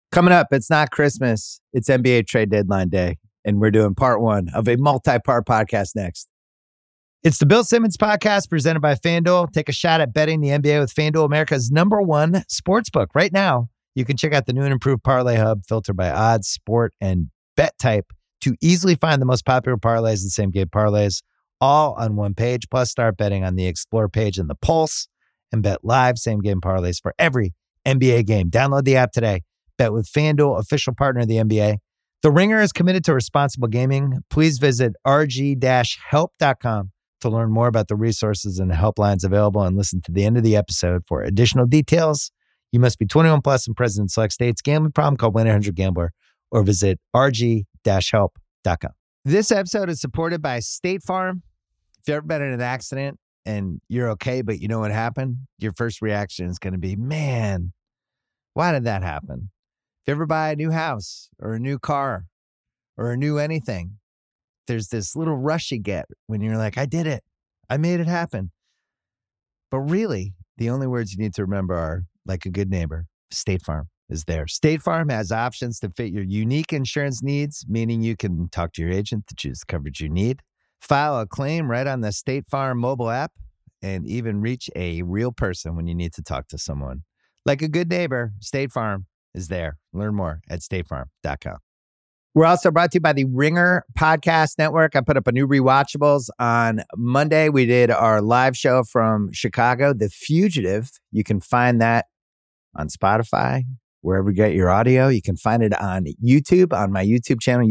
Coming up, it's not Christmas. It's NBA trade deadline day. And we're doing part one of a multi-part podcast next. It's the Bill Simmons podcast presented by FanDuel. Take a shot at betting the NBA with FanDuel, America's #1 sportsbook. Right now, you can check out the new and improved Parlay Hub filtered by odds, sport, and bet type to easily find the most popular parlays and same-game parlays all on one page. Plus, start betting on the Explore page and the Pulse and bet live same-game parlays for every NBA game. Download the app today. Bet with FanDuel, official partner of the NBA. The Ringer is committed to responsible gaming. Please visit rg-help.com to learn more about the resources and helplines available and listen to the end of the episode for additional details. You must be 21 plus and present in select states. Gambling problem? Call 1-800-GAMBLER or visit rg-help.com. This episode is supported by State Farm. If you've ever been in an accident and you're okay, but you know what happened, your first reaction is going to be, man, why did that happen? If you ever buy a new house or a new car or a new anything, there's this little rush you get when you're like, I did it. I made it happen. But really, the only words you need to remember are, like a good neighbor, State Farm is there. State Farm has options to fit your unique insurance needs, meaning you can talk to your agent to choose the coverage you need, file a claim right on the State Farm mobile app, and even reach a real person when you need to talk to someone. Like a good neighbor, State Farm is there. Learn more at statefarm.com. We're also brought to you by the Ringer Podcast Network. I put up a new Rewatchables on Monday. We did our live show from Chicago, The Fugitive. You can find that on Spotify, wherever you get your audio. You can find it on YouTube, on my YouTube channel,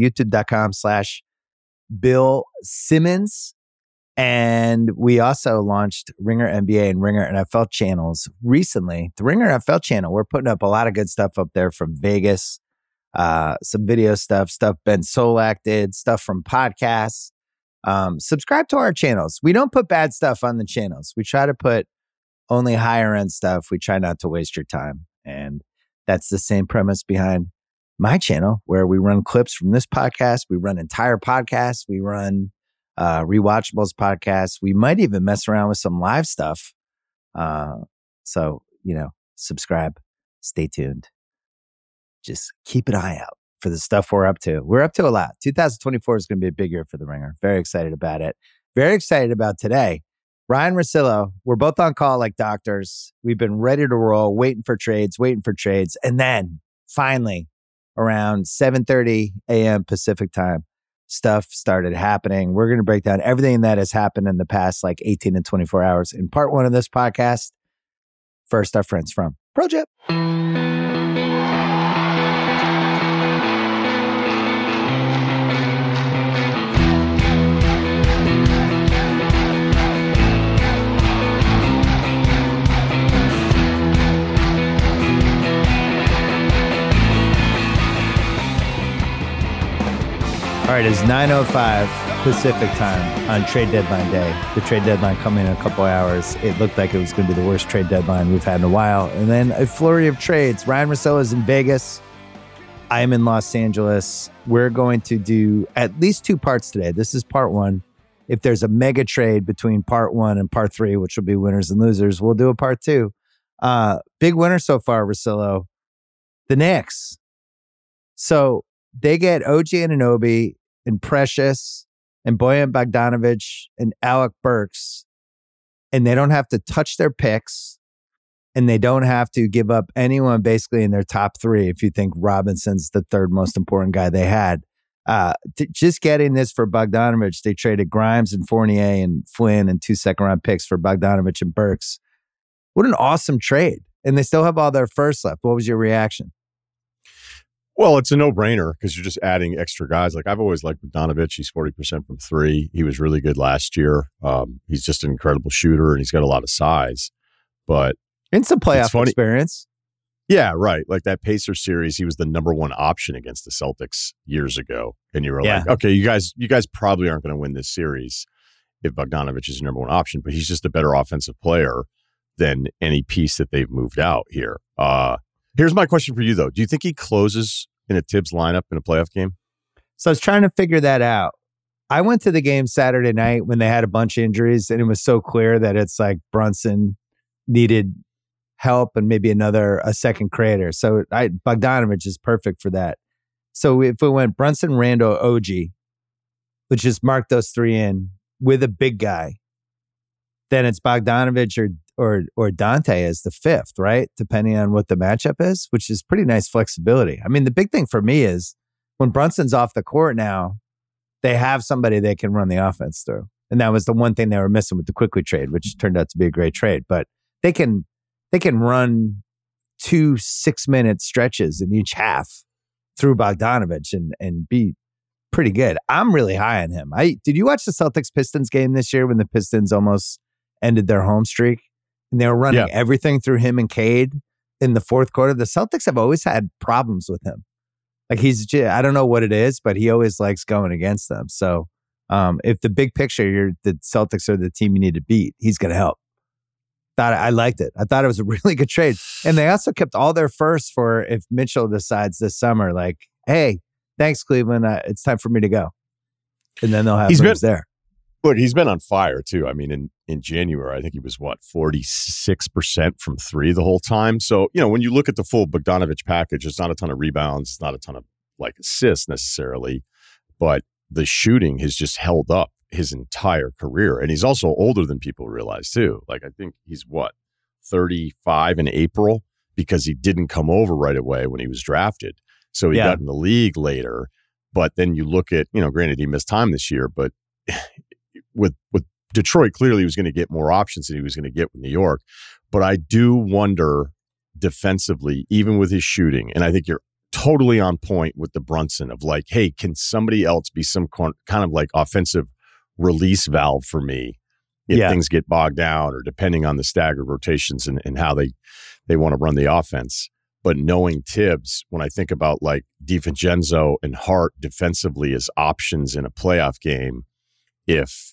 youtube.com/Bill Simmons. And we also launched Ringer NBA and Ringer NFL channels recently. The Ringer NFL channel, we're putting up a lot of good stuff up there from Vegas, some video stuff Ben Solak did, stuff from podcasts. Subscribe to our channels. We don't put bad stuff on the channels. We try to put only higher end stuff. We try not to waste your time. And that's the same premise behind my channel, where we run clips from this podcast. We run entire podcasts. We run Rewatchables podcasts. We might even mess around with some live stuff. So, subscribe, stay tuned. Just keep an eye out for the stuff we're up to. We're up to a lot. 2024 is going to be a big year for the Ringer. Very excited about it. Very excited about today. Ryan Russillo, we're both on call like doctors. We've been ready to roll, waiting for trades. And then finally, around 7:30 a.m. Pacific time, stuff started happening. We're going to break down everything that has happened in the past 18 to 24 hours in part one of this podcast. First, our friends from ProJet. All right, it's 9:05 Pacific time on trade deadline day. The trade deadline coming in a couple hours. It looked like it was going to be the worst trade deadline we've had in a while. And then a flurry of trades. Ryan Russillo is in Vegas. I am in Los Angeles. We're going to do at least two parts today. This is part one. If there's a mega trade between part one and part three, which will be winners and losers, we'll do a part two. Big winner so far, Russillo, the Knicks. So they get OG Anunoby and Precious and Bojan Bogdanovic and Alec Burks, and they don't have to touch their picks, and they don't have to give up anyone basically in their top three if you think Robinson's the third most important guy they had. Just getting this for Bogdanovic, they traded Grimes and Fournier and Flynn and 2 second-round picks for Bogdanovic and Burks. What an awesome trade. And they still have all their firsts left. What was your reaction? Well, it's a no-brainer because you're just adding extra guys. I've always liked Bogdanovic. He's 40% from three. He was really good last year. He's just an incredible shooter, and he's got a lot of size. But it's some playoff experience. Yeah, right. Like that Pacers series, he was the number one option against the Celtics years ago. And you were like, okay, you guys probably aren't going to win this series if Bogdanovic is your number one option, but he's just a better offensive player than any piece that they've moved out here. Here's my question for you, though. Do you think he closes in a Tibbs lineup in a playoff game? So I was trying to figure that out. I went to the game Saturday night when they had a bunch of injuries, and it was so clear that it's like Brunson help and maybe a second creator. So Bogdanovich is perfect for that. So if we went Brunson, Randle, OG, let's just mark those three in with a big guy, then it's Bogdanovich or Dante as the fifth, right? Depending on what the matchup is, which is pretty nice flexibility. I mean, the big thing for me is when Brunson's off the court now, they have somebody they can run the offense through. And that was the one thing they were missing with the Quickly trade, which turned out to be a great trade. But they can run 2 6-minute stretches in each half through Bogdanovich and be pretty good. I'm really high on him. Did you watch the Celtics-Pistons game this year when the Pistons almost ended their home streak? And they were running everything through him and Cade in the fourth quarter. The Celtics have always had problems with him. Like I don't know what it is, but he always likes going against them. So if the big picture, the Celtics are the team you need to beat, he's going to help. I liked it. I thought it was a really good trade. And they also kept all their firsts for if Mitchell decides this summer, like, hey, thanks, Cleveland. It's time for me to go. And then they'll have moves there. Look, he's been on fire, too. I mean, in January, I think he was, 46% from three the whole time. So, when you look at the full Bogdanovich package, it's not a ton of rebounds. It's not a ton of, assists necessarily. But the shooting has just held up his entire career. And he's also older than people realize, too. I think he's, 35 in April because he didn't come over right away when he was drafted. So he got in the league later. But then you look at, granted, he missed time this year, but with Detroit, clearly he was going to get more options than he was going to get with New York. But I do wonder defensively, even with his shooting, and I think you're totally on point with the Brunson of hey, can somebody else be some kind of offensive release valve for me if things get bogged down or depending on the staggered rotations and how they want to run the offense. But knowing Tibbs, when I think about DiVincenzo and Hart defensively as options in a playoff game, if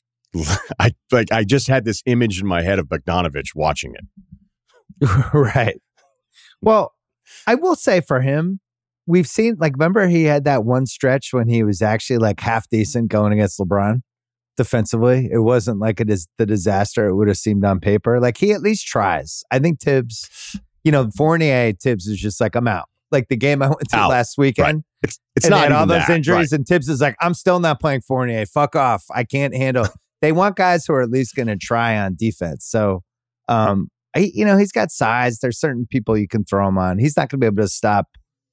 I just had this image in my head of Bogdanovich watching it. Right. Well, I will say for him, we've seen, remember he had that one stretch when he was actually half decent going against LeBron defensively. It wasn't the disaster it would have seemed on paper. He at least tries. I think Tibbs, Fournier Tibbs is just I'm out. The game I went to last weekend. Right. It's not all those injuries, right. And Tibbs is I'm still not playing Fournier. Fuck off. I can't handle. They want guys who are at least going to try on defense. So, he's got size. There's certain people you can throw him on. He's not going to be able to stop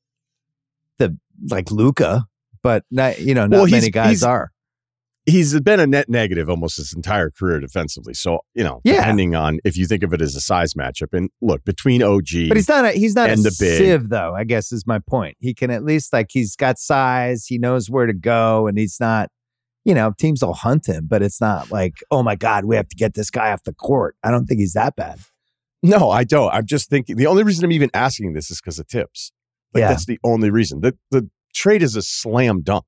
Luka, but not many guys are. He's been a net negative almost his entire career defensively. So, depending on if you think of it as a size matchup. And look, between OG but he's not a the big sieve, though, I guess is my point. He can at least he's got size. He knows where to go, and he's not, teams will hunt him, but it's not oh my God, we have to get this guy off the court. I don't think he's that bad. No, I don't. I'm just thinking the only reason I'm even asking this is because of Tibbs. That's the only reason. The trade is a slam dunk.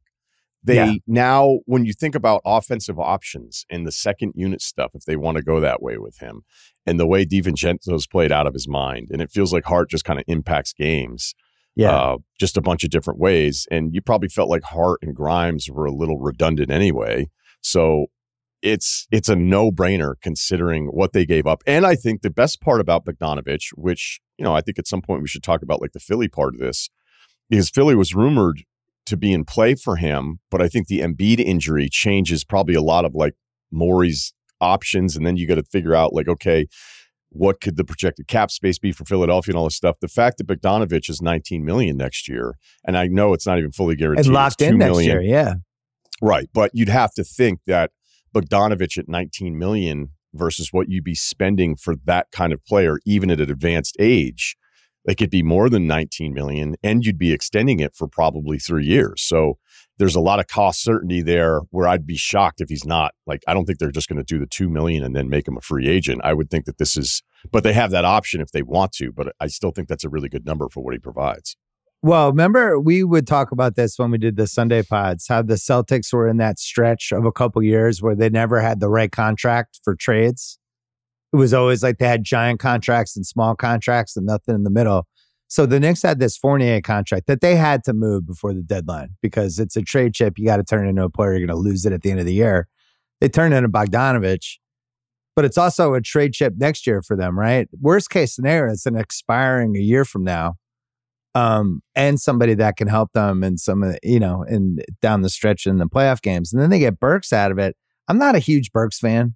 Now, when you think about offensive options and the second unit stuff, if they want to go that way with him, and the way DiVincenzo's played out of his mind, and it feels like Hart just kind of impacts games, just a bunch of different ways. And you probably felt like Hart and Grimes were a little redundant anyway. So it's a no-brainer considering what they gave up. And I think the best part about Bogdanovich, which I think at some point we should talk about the Philly part of this, is Philly was rumored to be in play for him, but I think the Embiid injury changes probably a lot of Morey's options, and then you got to figure out okay, what could the projected cap space be for Philadelphia and all this stuff. The fact that Bogdanovich is $19 million next year, and I know it's not even fully guaranteed, and locked in next year, right. But you'd have to think that Bogdanovich at $19 million versus what you'd be spending for that kind of player, even at an advanced age. It could be more than $19 million, and you'd be extending it for probably 3 years. So there's a lot of cost certainty there where I'd be shocked if he's not. I don't think they're just going to do the $2 million and then make him a free agent. I would think that this is, but they have that option if they want to, but I still think that's a really good number for what he provides. Well, remember, we would talk about this when we did the Sunday pods, how the Celtics were in that stretch of a couple years where they never had the right contract for trades. It was always they had giant contracts and small contracts and nothing in the middle. So the Knicks had this Fournier contract that they had to move before the deadline because it's a trade chip. You got to turn it into a player. You're going to lose it at the end of the year. They turned into Bogdanovich. But it's also a trade chip next year for them, right? Worst case scenario, it's an expiring a year from now. And somebody that can help them in in down the stretch in the playoff games. And then they get Burks out of it. I'm not a huge Burks fan.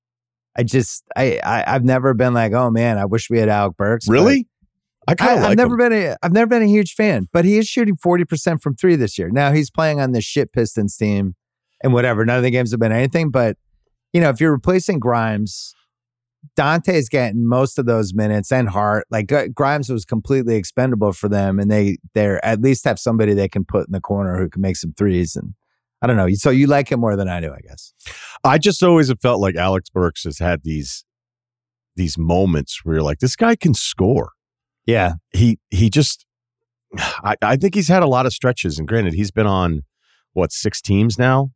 I've never been like, oh man, I wish we had Alec Burks. Really? I've never been a huge fan, but he is shooting 40% from three this year. Now he's playing on this shit Pistons team and whatever. None of the games have been anything, but if you're replacing Grimes, Dante's getting most of those minutes and Hart. Like Grimes was completely expendable for them, and they're at least have somebody they can put in the corner who can make some threes. And I don't know. So you like him more than I do, I guess. I just always have felt like Alex Burks has had these moments where you're like, this guy can score. Yeah, he just. I think he's had a lot of stretches, and granted, he's been on 6 teams now.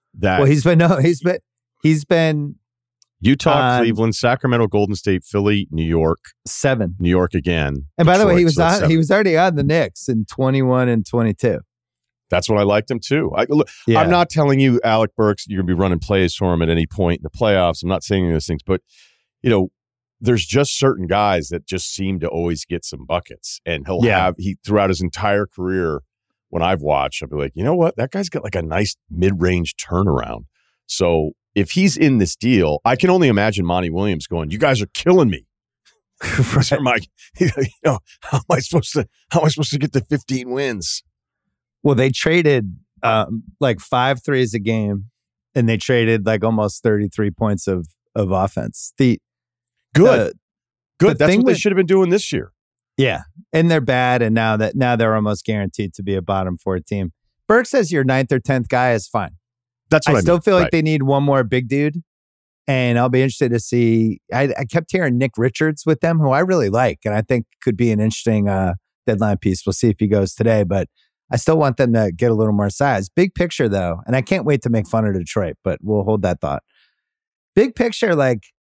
He's been Utah, Cleveland, Sacramento, Golden State, Philly, New York. 7. New York again. And by the way, he was already on the Knicks in 21 and 22. That's what I liked him too. I'm not telling you, Alec Burks, you're going to be running plays for him at any point in the playoffs. I'm not saying those things, but there's just certain guys that just seem to always get some buckets, and he throughout his entire career. When I've watched, I'll be like, you know what? That guy's got like a nice mid-range turnaround. So if he's in this deal, I can only imagine Monty Williams going, you guys are killing me. Mike, how am I supposed to get to 15 wins? Well, they traded like 5 threes a game, and they traded like almost 33 points of offense. Good. That's what they should have been doing this year. Yeah, and they're bad, and now they're almost guaranteed to be a bottom 4 team. Burke says your 9th or 10th guy is fine. That's what I still feel like they need one more big dude, and I'll be interested to see. I kept hearing Nick Richards with them, who I really like, and I think could be an interesting deadline piece. We'll see if he goes today, but I still want them to get a little more size. Big picture, though, and I can't wait to make fun of Detroit, but we'll hold that thought. Big picture,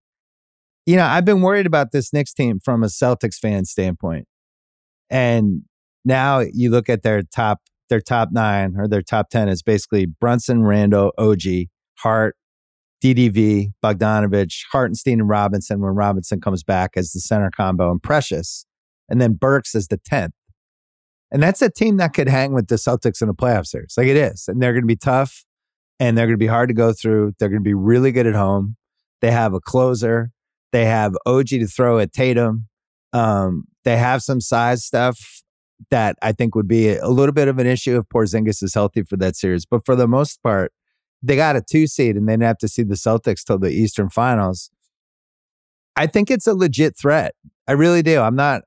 I've been worried about this Knicks team from a Celtics fan standpoint. And now you look at their top 9 or their top 10 is basically Brunson, Randall, OG, Hart, DDV, Bogdanovich, Hartenstein, and Robinson when Robinson comes back as the center combo, and Precious. And then Burks as the 10th. And that's a team that could hang with the Celtics in a playoff series. Like it is. And they're going to be tough, and they're going to be hard to go through. They're going to be really good at home. They have a closer. They have OG to throw at Tatum. They have some size stuff that I think would be a little bit of an issue if Porzingis is healthy for that series. But for the most part, they got a 2 seed, and they didn't have to see the Celtics till the Eastern Finals. I think it's a legit threat. I really do.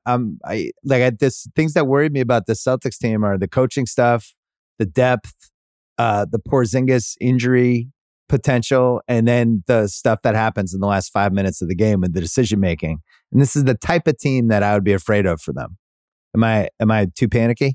Things that worried me about the Celtics team are the coaching stuff, the depth, the Porzingis injury potential, and then the stuff that happens in the last 5 minutes of the game with the decision making. And this is the type of team that I would be afraid of for them. Am I too panicky?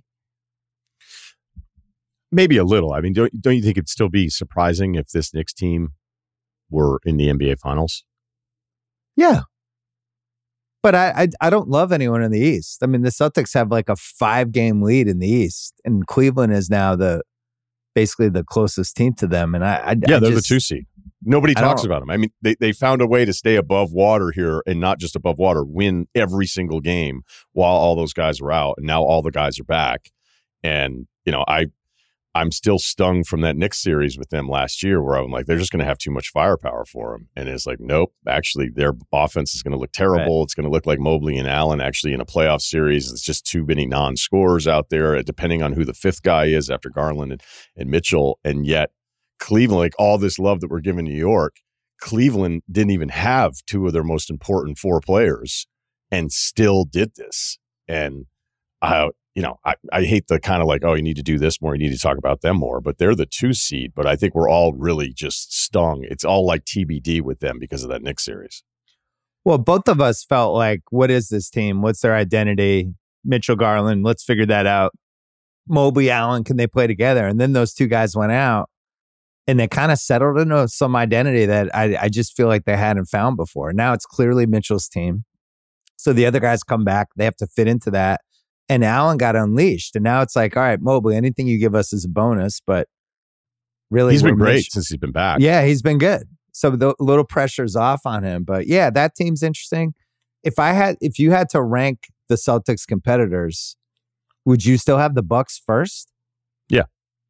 Maybe a little. I mean, don't you think it'd still be surprising if this Knicks team were in the NBA Finals? Yeah. But I don't love anyone in the East. I mean, the Celtics have like a 5-game lead in the East, and Cleveland is now basically the closest team to them. And they're the 2 seed. Nobody talks about them. I mean, they found a way to stay above water here, and not just above water, win every single game while all those guys were out, and now all the guys are back. And I'm still stung from that Knicks series with them last year, where I'm like, they're just going to have too much firepower for them. And it's like, nope, actually their offense is going to look terrible. Right. It's going to look like Mobley and Allen actually in a playoff series. It's just too many non-scorers out there, depending on who the 5th guy is after Garland and Mitchell. And yet Cleveland, like all this love that we're giving New York, Cleveland didn't even have 2 of their most important 4 players and still did this. And I hate the kind of like, oh, you need to do this more, you need to talk about them more, but they're the 2 seed. But I think we're all really just stung. It's all like TBD with them because of that Knicks series. Well, both of us felt like, what is this team? What's their identity? Mitchell, Garland, let's figure that out. Mobley, Allen, can they play together? And then those 2 guys went out, and they kind of settled into some identity that I just feel like they hadn't found before. Now it's clearly Mitchell's team. So the other guys come back. They have to fit into that. And Allen got unleashed. And now it's like, all right, Mobley, anything you give us is a bonus. But really, he's been great since he's been back. Yeah, he's been good. So the little pressure's off on him. But yeah, that team's interesting. If you had to rank the Celtics competitors, would you still have the Bucks first? Yeah.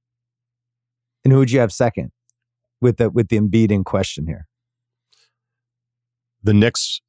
And who would you have second with the Embiid in question here? The Knicks.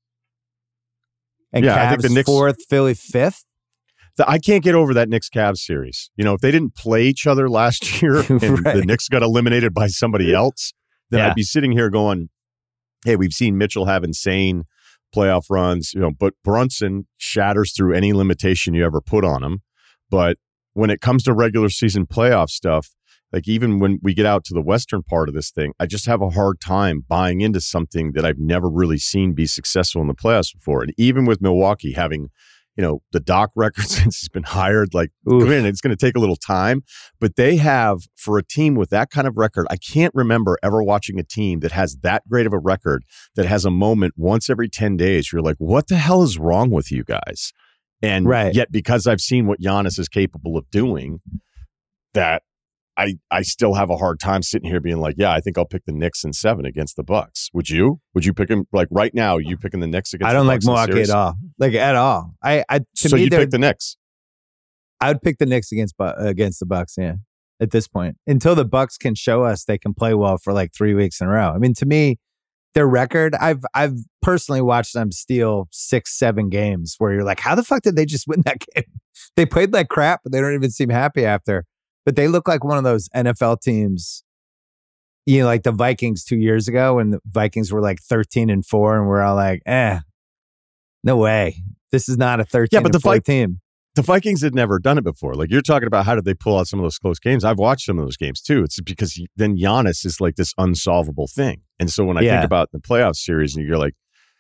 And Cavs I think the Knicks, fourth, Philly fifth. I can't get over that Knicks-Cavs series. If they didn't play each other last year and the Knicks got eliminated by somebody else, then I'd be sitting here going, hey, we've seen Mitchell have insane playoff runs, but Brunson shatters through any limitation you ever put on him. But when it comes to regular season playoff stuff, like even when we get out to the Western part of this thing, I just have a hard time buying into something that I've never really seen be successful in the playoffs before. And even with Milwaukee having, the Doc record since he's been hired, granted, it's going to take a little time, but they have, for a team with that kind of record, I can't remember ever watching a team that has that great of a record that has a moment once every 10 days. You're like, what the hell is wrong with you guys? And yet, because I've seen what Giannis is capable of doing, that I still have a hard time sitting here being like, yeah, I think I'll pick the Knicks in 7 against the Bucks. Would you? Would you pick him right now? You picking the Knicks against? I don't the like Milwaukee at all. At all. So you pick the Knicks? I would pick the Knicks against the Bucks. Yeah, at this point, until the Bucks can show us they can play well for 3 weeks in a row. I mean, to me, their record, I've personally watched them steal 6-7 games where you're like, how the fuck did they just win that game? They played like crap, but they don't even seem happy after. But they look like one of those NFL teams, like the Vikings 2 years ago when the Vikings were 13-4 and we're all like, no way. This is not a 13-4 team. The Vikings had never done it before. You're talking about how did they pull out some of those close games? I've watched some of those games too. It's because then Giannis is this unsolvable thing. And so when I think about the playoff series and you're like,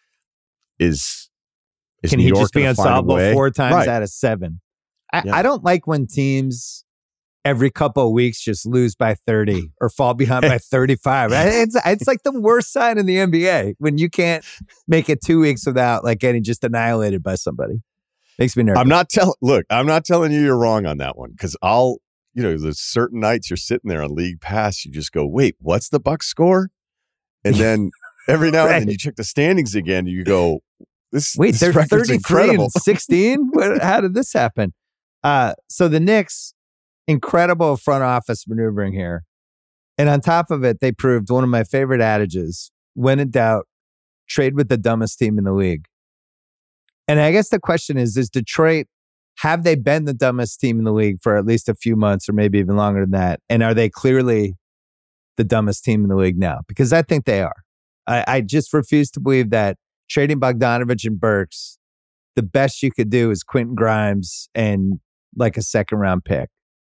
is Can New he York just be unsolvable 4 times out of 7? Yeah. I don't like when teams every couple of weeks just lose by 30 or fall behind by 35. It's like the worst sign in the NBA when you can't make it 2 weeks without getting just annihilated by somebody. Makes me nervous. I'm not telling you you're wrong on that one because there's certain nights you're sitting there on League Pass, you just go, wait, what's the Bucks score? And then every now and then you check the standings again and you go, they're 33 and 16? How did this happen? So the Knicks, incredible front office maneuvering here. And on top of it, they proved one of my favorite adages, when in doubt, trade with the dumbest team in the league. And I guess the question is Detroit, have they been the dumbest team in the league for at least a few months or maybe even longer than that? And are they clearly the dumbest team in the league now? Because I think they are. I just refuse to believe that trading Bogdanovich and Burks, the best you could do is Quentin Grimes and a second round pick.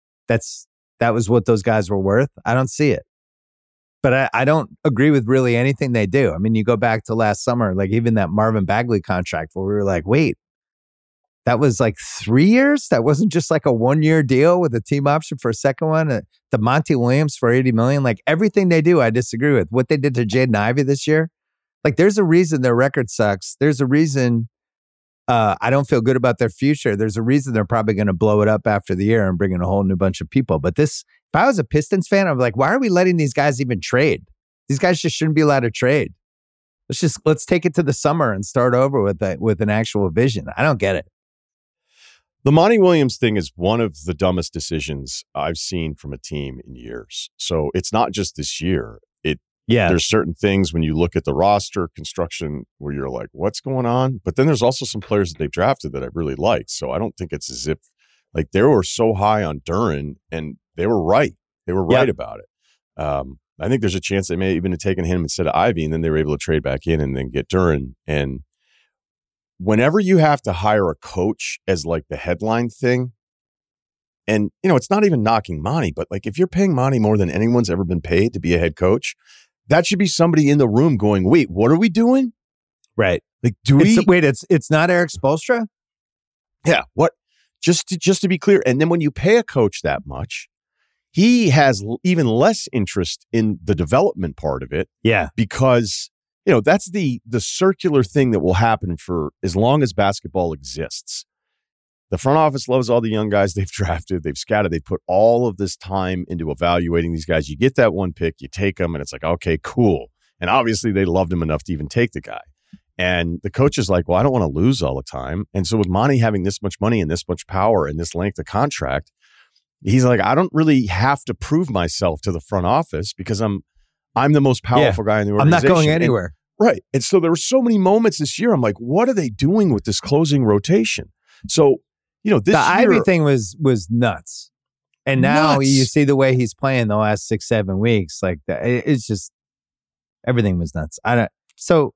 That was what those guys were worth. I don't see it. But I don't agree with really anything they do. I mean, you go back to last summer, even that Marvin Bagley contract where we were like, wait, that was 3 years? That wasn't just a 1-year deal with a team option for a second one? The Monty Williams for $80 million? Everything they do, I disagree with. What they did to Jaden Ivey this year, there's a reason their record sucks. There's a reason I don't feel good about their future. There's a reason they're probably going to blow it up after the year and bring in a whole new bunch of people. But if I was a Pistons fan, I'm like, why are we letting these guys even trade? These guys just shouldn't be allowed to trade. Let's take it to the summer and start over with an actual vision. I don't get it. The Monty Williams thing is one of the dumbest decisions I've seen from a team in years. So it's not just this year. There's certain things when you look at the roster construction where you're like, what's going on? But then there's also some players that they've drafted that I really liked. So I don't think it's as if they were so high on Duren and they were right. They were right about it. I think there's a chance they may even have taken him instead of Ivy, and then they were able to trade back in and then get Duren. And whenever you have to hire a coach as the headline thing, and it's not even knocking Monty, but if you're paying Monty more than anyone's ever been paid to be a head coach, that should be somebody in the room going, wait, what are we doing? Right. It's not Eric Spoelstra? Yeah. What? Just to be clear. And then when you pay a coach that much, he has even less interest in the development part of it. Yeah. Because, that's the circular thing that will happen for as long as basketball exists. The front office loves all the young guys they've drafted. They've scouted. They've put all of this time into evaluating these guys. You get that one pick, you take them, and it's like, okay, cool. And obviously they loved him enough to even take the guy. And the coach is like, well, I don't want to lose all the time. And so with Monty having this much money and this much power and this length of contract, he's like, I don't really have to prove myself to the front office because I'm the most powerful guy in the organization. I'm not going anywhere. Right. And so there were so many moments this year. I'm like, what are they doing with this closing rotation? So, this Ivy thing was nuts. And now you see the way he's playing the last 6-7 weeks. Like it's just everything was nuts. So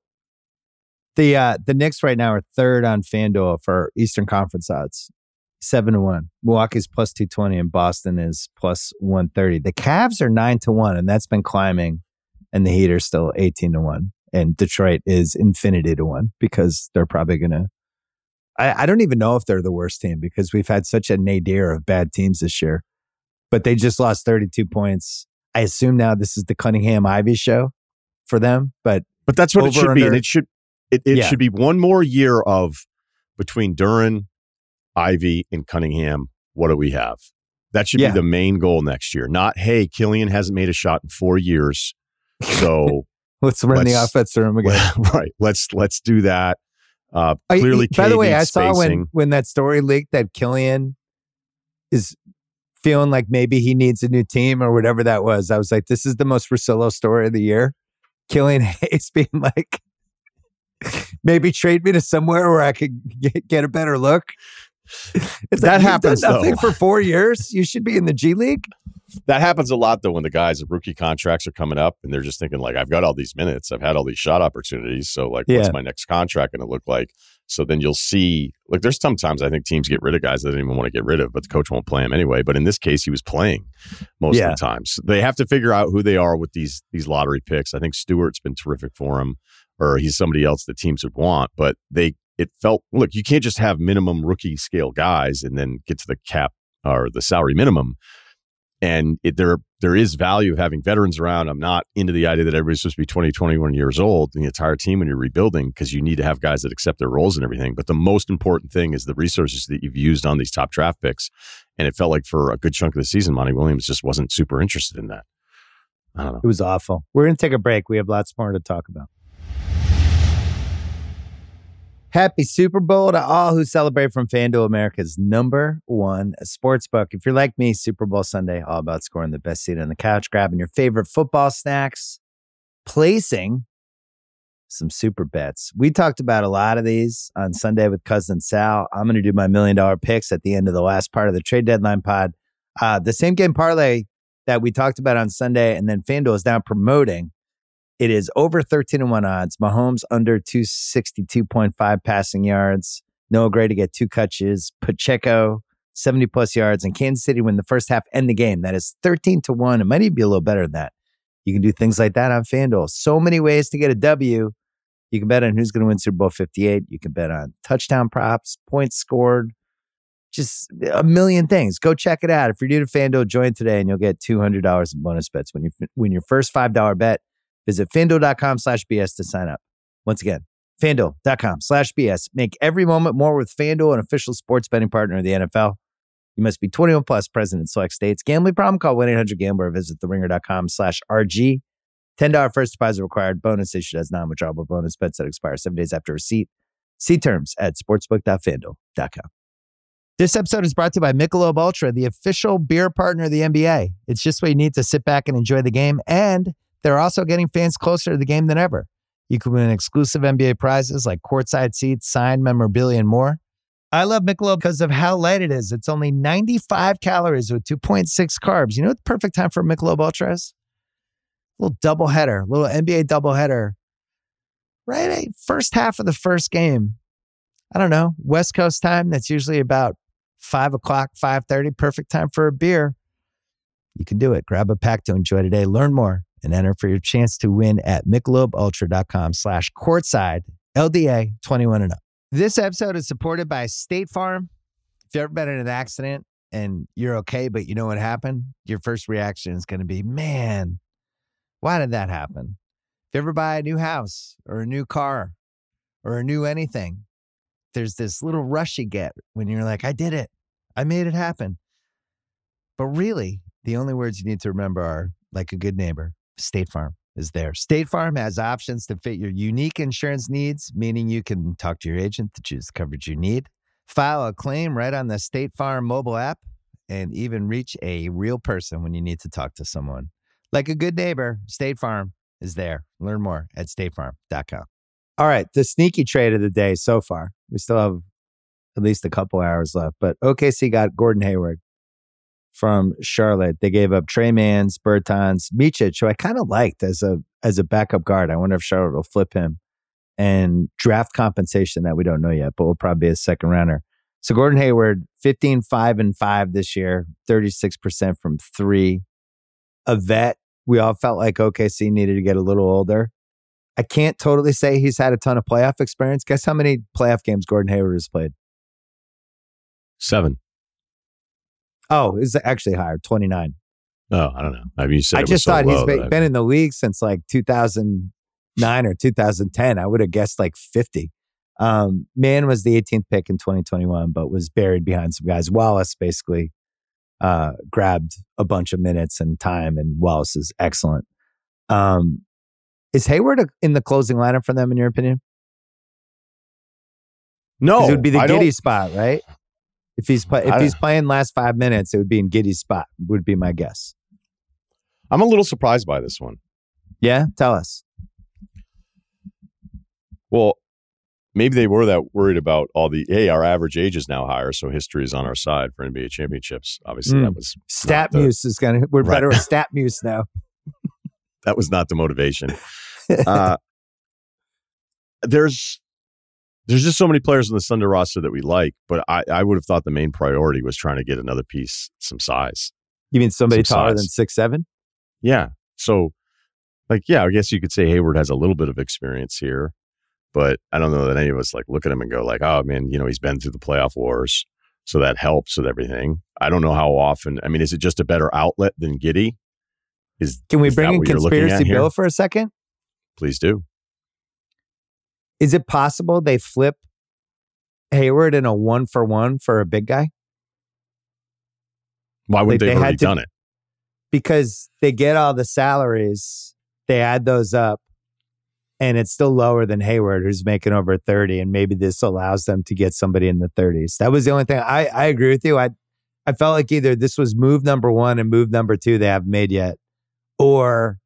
the Knicks right now are third on FanDuel for Eastern Conference odds, 7-1. Milwaukee's plus 220 and Boston is plus 130. The Cavs are 9-1, and that's been climbing. And the Heat are still 18-1. And Detroit is infinity to 1 because they're probably going to. I don't even know if they're the worst team because we've had such a nadir of bad teams this year. But they just lost 32 points. I assume now this is the Cunningham Ivy show for them. But that's what it should be. And it should be one more year of between Duren, Ivy, and Cunningham. What do we have? That should be the main goal next year. Not, hey, Killian hasn't made a shot in 4 years. So let's run the offense through him again. Right. Let's do that. Clearly, by the way, I saw when that story leaked that Killian is feeling like maybe he needs a new team or whatever that was. I was like, this is the most Russillo story of the year. Killian Hayes being like, maybe trade me to somewhere where I could get a better look. If that happens, nothing for 4 years, you should be in the G League. That happens a lot, though, when the guys' rookie contracts are coming up and they're just thinking, like, I've got all these minutes. I've had all these shot opportunities. So, like, what's my next contract going to look like? So then you'll see, like, there's sometimes I think teams get rid of guys that they don't even want to get rid of, but the coach won't play them anyway. But in this case, he was playing most of the time. So they have to figure out who they are with these lottery picks. I think Stewart's been terrific for him, or he's somebody else that teams would want. But it felt, look, you can't just have minimum rookie scale guys and then get to the cap or the salary minimum. And there is value of having veterans around. I'm not into the idea that everybody's supposed to be 20, 21 years old in the entire team when you're rebuilding, because you need to have guys that accept their roles and everything. But the most important thing is the resources that you've used on these top draft picks. And it felt like for a good chunk of the season, Monty Williams just wasn't super interested in that. I don't know. It was awful. We're going to take a break. We have lots more to talk about. Happy Super Bowl to all who celebrate from FanDuel, America's #1 sportsbook. If you're like me, Super Bowl Sunday, all about scoring the best seat on the couch, grabbing your favorite football snacks, placing some super bets. We talked about a lot of these on Sunday with Cousin Sal. I'm going to do my $1 million picks at the end of the last part of the trade deadline pod. The same game parlay that we talked about on Sunday, and then FanDuel is now promoting. It is over 13-1 odds. Mahomes under 262.5 passing yards. Noah Gray to get 2 catches. Pacheco, 70-plus yards. And Kansas City win the first half and the game. That is 13-1. It might even be a little better than that. You can do things like that on FanDuel. So many ways to get a W. You can bet on who's going to win Super Bowl 58. You can bet on touchdown props, points scored, just a million things. Go check it out. If you're new to FanDuel, join today and you'll get $200 in bonus bets when you win your first $5 bet. Visit FanDuel.com/BS to sign up. Once again, FanDuel.com/BS. Make every moment more with FanDuel, an official sports betting partner of the NFL. You must be 21 plus, present in select states. Gambling problem? Call 1-800-GAMBLER or visit theringer.com/RG. $10 first deposit required. Bonus issued as non-withdrawable bonus bets that expire 7 days after receipt. See terms at sportsbook.fanduel.com. This episode is brought to you by Michelob Ultra, the official beer partner of the NBA. It's just what you need to sit back and enjoy the game, and they're also getting fans closer to the game than ever. You can win exclusive NBA prizes like courtside seats, signed memorabilia, and more. I love Michelob because of how light it is. It's only 95 calories with 2.6 carbs. You know what the perfect time for Michelob Ultra is? A little doubleheader, little NBA doubleheader. Right? First half of the first game. I don't know. West Coast time, that's usually about 5 o'clock, 5:30. Perfect time for a beer. You can do it. Grab a pack to enjoy today. Learn more and enter for your chance to win at MichelobUltra.com/courtside, LDA 21 and up. This episode is supported by State Farm. If you've ever been in an accident and you're okay, but you know what happened, your first reaction is going to be, man, why did that happen? If you ever buy a new house or a new car or a new anything, there's this little rush you get when you're like, I did it. I made it happen. But really, the only words you need to remember are like a good neighbor. State Farm. is there. State Farm has options to fit your unique insurance needs, meaning you can talk to your agent to choose the coverage you need, file a claim right on the State Farm mobile app, and even reach a real person when you need to talk to someone. Like a good neighbor, State Farm is there. Learn more at statefarm.com. All right, the sneaky trade of the day so far. We still have at least a couple hours left, but OKC got Gordon Hayward from Charlotte. They gave up Trey Mans, Bertans, Micic, who I kind of liked as a backup guard. I wonder if Charlotte will flip him, and draft compensation that we don't know yet, but will probably be a second rounder. So Gordon Hayward, 15, 5, and 5 this year, 36% from 3. A vet. We all felt like OKC needed to get a little older. I can't totally say he's had a ton of playoff experience. Guess how many playoff games Gordon Hayward has played? 7. Oh, it's actually higher, 29. Oh, I don't know. I mean, you said I just thought he's been in the league since like 2009 or 2010. I would have guessed like 50. Man was the 18th pick in 2021, but was buried behind some guys. Wallace basically grabbed a bunch of minutes and time, and Wallace is excellent. Is Hayward in the closing lineup for them, in your opinion? No. It would be the Giddey spot, right? If he's playing last 5 minutes, it would be in Giddey's spot, would be my guess. I'm a little surprised by this one. Yeah? Tell us. Well, maybe they were that worried about our average age is now higher, so history is on our side for NBA championships. Obviously, that was StatMuse is going to. We're right. Better with StatMuse now. That was not the motivation. There's just so many players on the Thunder roster that we like, but I would have thought the main priority was trying to get another piece, some size. You mean somebody taller than 6'7"? Yeah. So, I guess you could say Hayward has a little bit of experience here. But I don't know that any of us look at him and go oh man, he's been through the playoff wars, so that helps with everything. I don't know how often. I mean, is it just a better outlet than Giddey? Can we bring in Conspiracy Bill for a second? Please do. Is it possible they flip Hayward in a 1-for-1 for a big guy? Why wouldn't they have already done it? Because they get all the salaries, they add those up, and it's still lower than Hayward, who's making over 30, and maybe this allows them to get somebody in the 30s. That was the only thing. I agree with you. I felt like either this was move number 1 and move number 2 they haven't made yet, or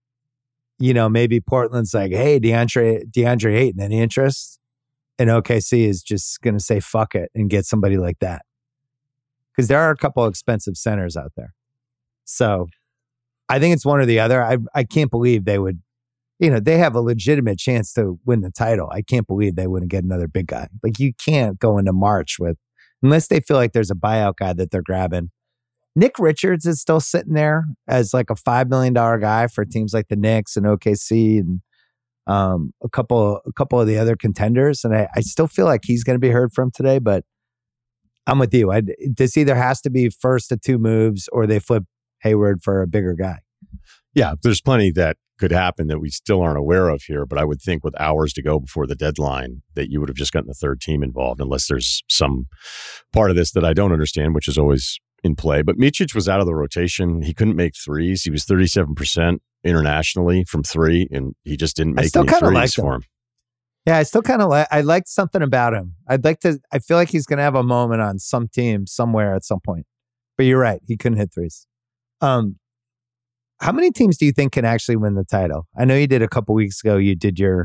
maybe Portland's like, hey, DeAndre Ayton, any interest? And OKC is just going to say fuck it and get somebody like that. Because there are a couple of expensive centers out there. So I think it's one or the other. I can't believe they would. They have a legitimate chance to win the title. I can't believe they wouldn't get another big guy. You can't go into March unless they feel like there's a buyout guy that they're grabbing. Nick Richards is still sitting there as like a $5 million guy for teams like the Knicks and OKC and a couple of the other contenders. And I still feel like he's going to be heard from today, but I'm with you. This either has to be first of 2 moves or they flip Hayward for a bigger guy. Yeah, there's plenty that could happen that we still aren't aware of here, but I would think with hours to go before the deadline that you would have just gotten the third team involved, unless there's some part of this that I don't understand, which is always in play. But Micic was out of the rotation. He couldn't make threes. He was 37% internationally from 3, and he just didn't make any threes for him. Yeah, I still kind of I liked something about him. I feel like he's going to have a moment on some team somewhere at some point. But you're right. He couldn't hit threes. How many teams do you think can actually win the title? I know you did a couple weeks ago. You did your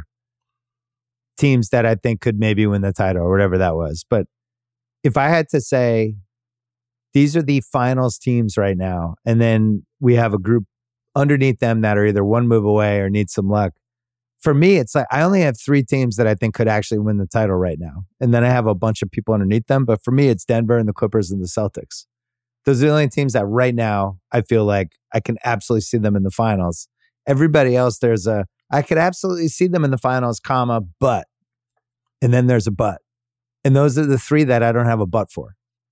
teams that I think could maybe win the title or whatever that was. But if I had to say, these are the finals teams right now, and then we have a group underneath them that are either one move away or need some luck. For me, it's like I only have 3 teams that I think could actually win the title right now. And then I have a bunch of people underneath them. But for me, it's Denver and the Clippers and the Celtics. Those are the only teams that right now I feel like I can absolutely see them in the finals. Everybody else, I could absolutely see them in the finals, but. And then there's a but. And those are the 3 that I don't have a but for.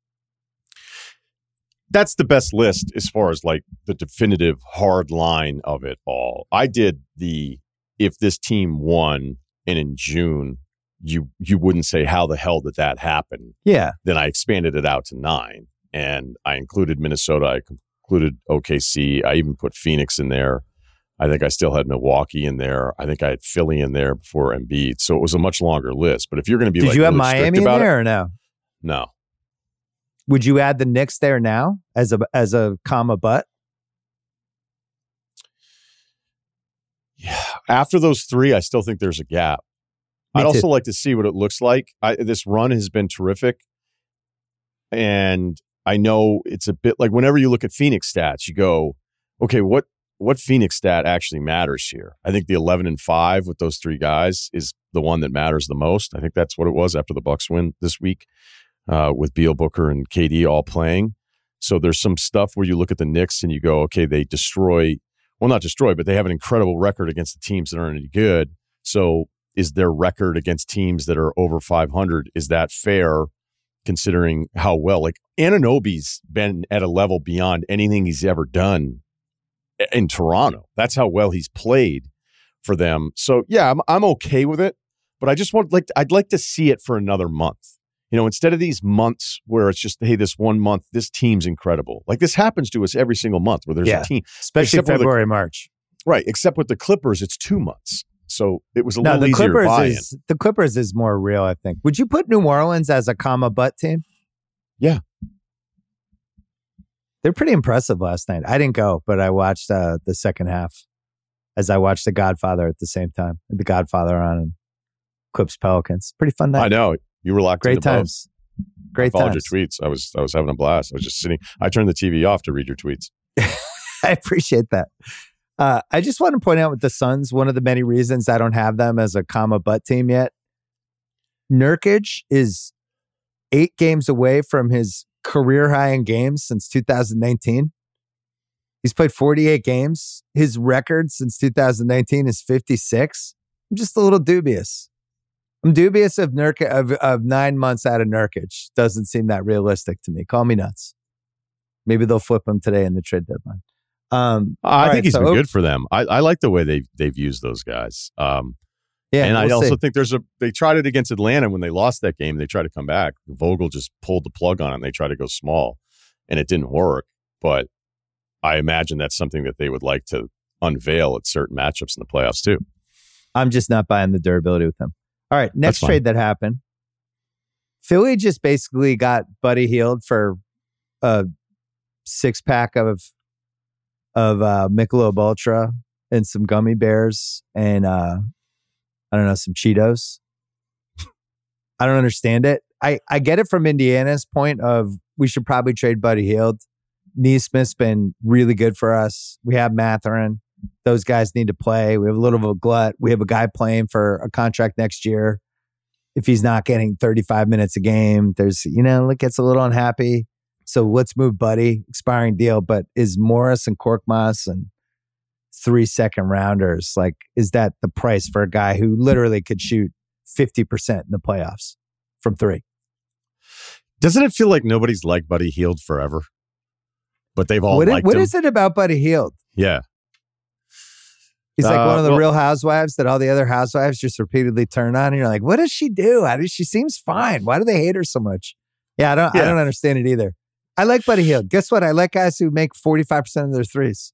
That's the best list as far as the definitive hard line of it all. I did if this team won and in June, you wouldn't say how the hell did that happen? Yeah. Then I expanded it out to 9. And I included Minnesota. I included OKC. I even put Phoenix in there. I think I still had Milwaukee in there. I think I had Philly in there before Embiid. So it was a much longer list. But if you're going to be Did you have Miami in there or no? No. Would you add the Knicks there now as a comma but? Yeah. After those three, I still think there's a gap. I'd also like to see what it looks like. This run has been terrific. And I know it's a bit like whenever you look at Phoenix stats, you go, okay, what Phoenix stat actually matters here? I think the 11-5 with those three guys is the one that matters the most. I think that's what it was after the Bucks win this week with Beal, Booker, and KD all playing. So there's some stuff where you look at the Knicks and you go, okay, they not destroy, but they have an incredible record against the teams that aren't any good. So is their record against teams that are over 500, is that fair considering how well? Like Anunoby's been at a level beyond anything he's ever done in Toronto. That's how well he's played for them. So yeah, I'm okay with it, but I'd like to see it for another month. You know, instead of these months where it's just, hey, this one month, this team's incredible. Like this happens to us every single month where there's a team. Especially February, March. Right. Except with the Clippers, it's 2 months. So it was a little easier buy-in. The Clippers is more real, I think. Would you put New Orleans as a comma but team? Yeah. They're pretty impressive last night. I didn't go, but I watched the second half as I watched The Godfather at the same time. The Godfather on and Clips Pelicans. Pretty fun night. I know. You were locked Great times. Great times. I followed your tweets. I was having a blast. I was just sitting. I turned the TV off to read your tweets. I appreciate that. I just want to point out with the Suns, one of the many reasons I don't have them as a comma but team yet. Nurkic is 8 games away from his career high in games since 2019. He's played 48 games. His record since 2019 is 56. I'm just a little dubious. I'm dubious of Nurkic of 9 months out of Nurkic. Doesn't seem that realistic to me. Call me nuts. Maybe they'll flip him today in the trade deadline. I think he's been good for them. I like the way they've used those guys. And I also think they tried it against Atlanta when they lost that game. They tried to come back. Vogel just pulled the plug on it and they tried to go small and it didn't work. But I imagine that's something that they would like to unveil at certain matchups in the playoffs too. I'm just not buying the durability with them. All right, next trade that happened. Philly just basically got Buddy Hield for a 6-pack of Michelob Ultra and some gummy bears and I don't know, some Cheetos. I don't understand it. I get it from Indiana's point of we should probably trade Buddy Hield. Neesmith's been really good for us. We have Mathurin. Those guys need to play. We have a little of a glut. We have a guy playing for a contract next year. If he's not getting 35 minutes a game, there's, it gets a little unhappy. So let's move Buddy, expiring deal. But is Morris and Korkmaz and 3 second rounders, like, is that the price for a guy who literally could shoot 50% in the playoffs from 3? Doesn't it feel like nobody's liked Buddy Hield forever? But they've all liked him. What is it about Buddy Hield? Yeah. He's like one of the Real Housewives that all the other housewives just repeatedly turn on. And you're like, what does she do? She seems fine. Why do they hate her so much? Yeah, I don't understand it either. I like Buddy Hield. Guess what? I like guys who make 45% of their threes.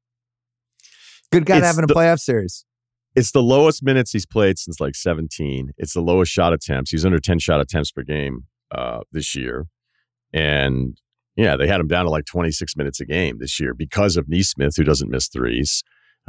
Good guy to have in a playoff series. It's the lowest minutes he's played since like 17. It's the lowest shot attempts. He's under 10 shot attempts per game this year. And yeah, they had him down to like 26 minutes a game this year because of Neesmith, who doesn't miss threes.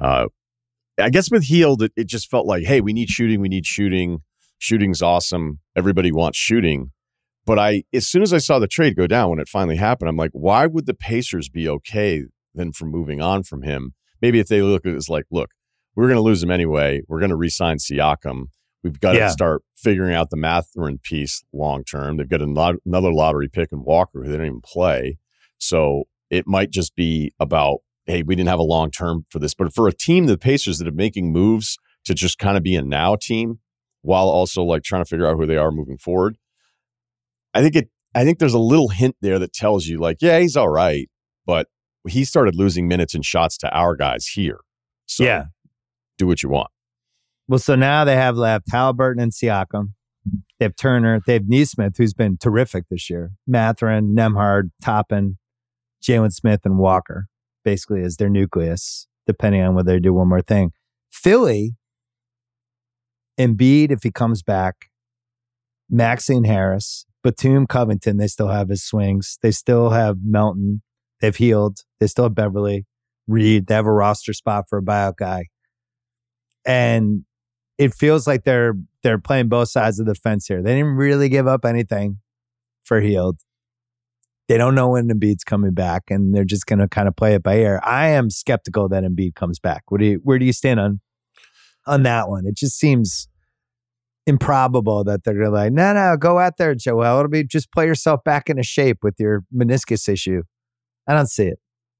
I guess with Hield, it just felt like, hey, we need shooting. We need shooting. Shooting's awesome. Everybody wants shooting. But as soon as I saw the trade go down when it finally happened, I'm like, why would the Pacers be okay then from moving on from him? Maybe if they look at it as like, look, we're going to lose him anyway. We're going to re-sign Siakam. We've got to start figuring out the Mathurin piece long term. They've got another lottery pick in Walker who they don't even play. So it might just be about, hey, we didn't have a long term for this. But for a team, the Pacers that are making moves to just kind of be a now team while also like trying to figure out who they are moving forward, I think there's a little hint there that tells you like, yeah, he's all right, but he started losing minutes and shots to our guys here. So do what you want. Well, so now they have left Halliburton and Siakam. They have Turner. They have Neesmith, who's been terrific this year. Mathurin, Nembhard, Toppin, Jalen Smith, and Walker, basically as their nucleus. depending on whether they do one more thing. Philly, Embiid, if he comes back, Maxine Harris, Batum, Covington, they still have his swings. They still have Melton. They've healed. They still have Beverly, Reed. They have a roster spot for a buyout guy. And it feels like they're playing both sides of the fence here. They didn't really give up anything for Hield. They don't know when Embiid's coming back, and they're just going to kind of play it by ear. I am skeptical that Embiid comes back. Where do you stand on that one? It just seems improbable that they're like, no, go out there, Joel. It'll be just play yourself back into shape with your meniscus issue. I don't see it.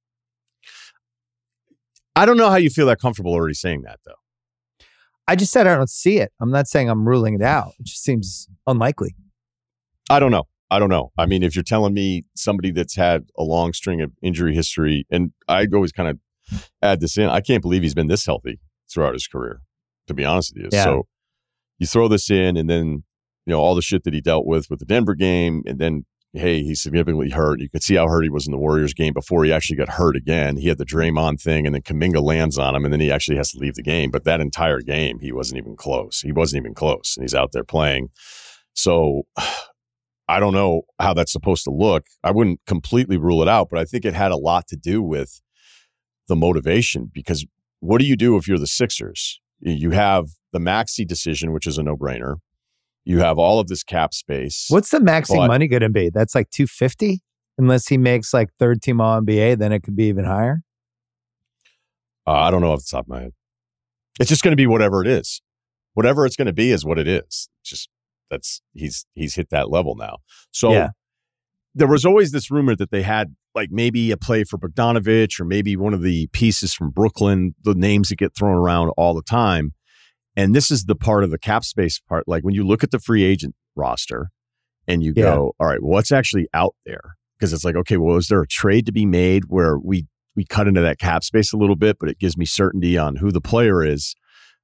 I don't know how you feel that comfortable already saying that, though. I just said I don't see it. I'm not saying I'm ruling it out. It just seems unlikely. I don't know. I mean, if you're telling me somebody that's had a long string of injury history, and I always kind of add this in, I can't believe he's been this healthy throughout his career, to be honest with you. Yeah. So you throw this in, and then, all the shit that he dealt with the Denver game, and then, hey, he's significantly hurt. You could see how hurt he was in the Warriors game before he actually got hurt again. He had the Draymond thing, and then Kuminga lands on him, and then he actually has to leave the game. But that entire game, he wasn't even close. And he's out there playing. So I don't know how that's supposed to look. I wouldn't completely rule it out, but I think it had a lot to do with the motivation, because what do you do if you're the Sixers? You have the Maxey decision, which is a no-brainer. You have all of this cap space. What's the Maxey money going to be? That's like $250, unless he makes like third team All NBA. Then it could be even higher. I don't know off the top of my head. It's just going to be whatever it is. Whatever it's going to be is what it is. Just he's hit that level now. So there was always this rumor that they had like maybe a play for Bogdanovich, or maybe one of the pieces from Brooklyn, the names that get thrown around all the time. And this is the part of the cap space part. Like when you look at the free agent roster and you go, all right, what's actually out there? Because it's like, okay, well, is there a trade to be made where we cut into that cap space a little bit, but it gives me certainty on who the player is?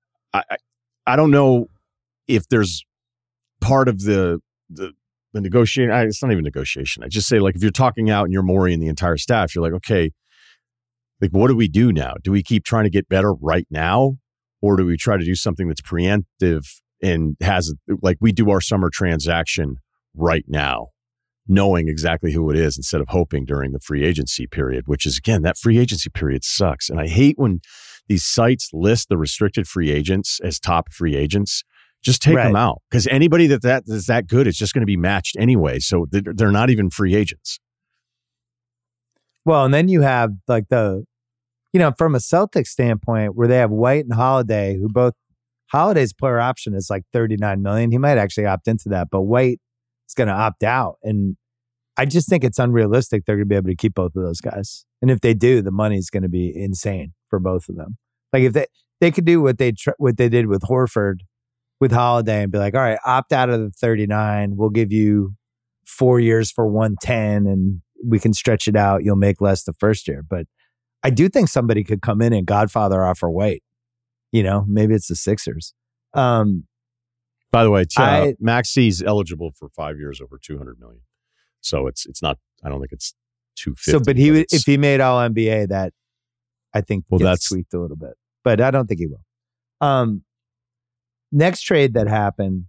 I don't know if there's part of the negotiation. It's not even negotiation. I just say, like, if you're talking out and you're Morey and the entire staff, you're like, okay, like, what do we do now? Do we keep trying to get better right now? Or do we try to do something that's preemptive and like we do our summer transaction right now, knowing exactly who it is instead of hoping during the free agency period, which is, again, that free agency period sucks. And I hate when these sites list the restricted free agents as top free agents. Just take them out, because anybody that is that good is just going to be matched anyway. So they're not even free agents. Well, and then you have like from a Celtics standpoint, where they have White and Holiday, who both, Holiday's player option is like $39 million. He might actually opt into that, but White is going to opt out. And I just think it's unrealistic they're going to be able to keep both of those guys. And if they do, the money's going to be insane for both of them. Like if they could do what they did with Horford, with Holiday, and be like, all right, opt out of the 39. We'll give you 4 years for 110, and we can stretch it out. You'll make less the first year. But I do think somebody could come in and Godfather offer White. Maybe it's the Sixers. By the way, Maxey's eligible for 5 years over $200 million. So it's not. I don't think it's $250. So, but if he made All NBA, that I think gets tweaked a little bit. But I don't think he will. Next trade that happened,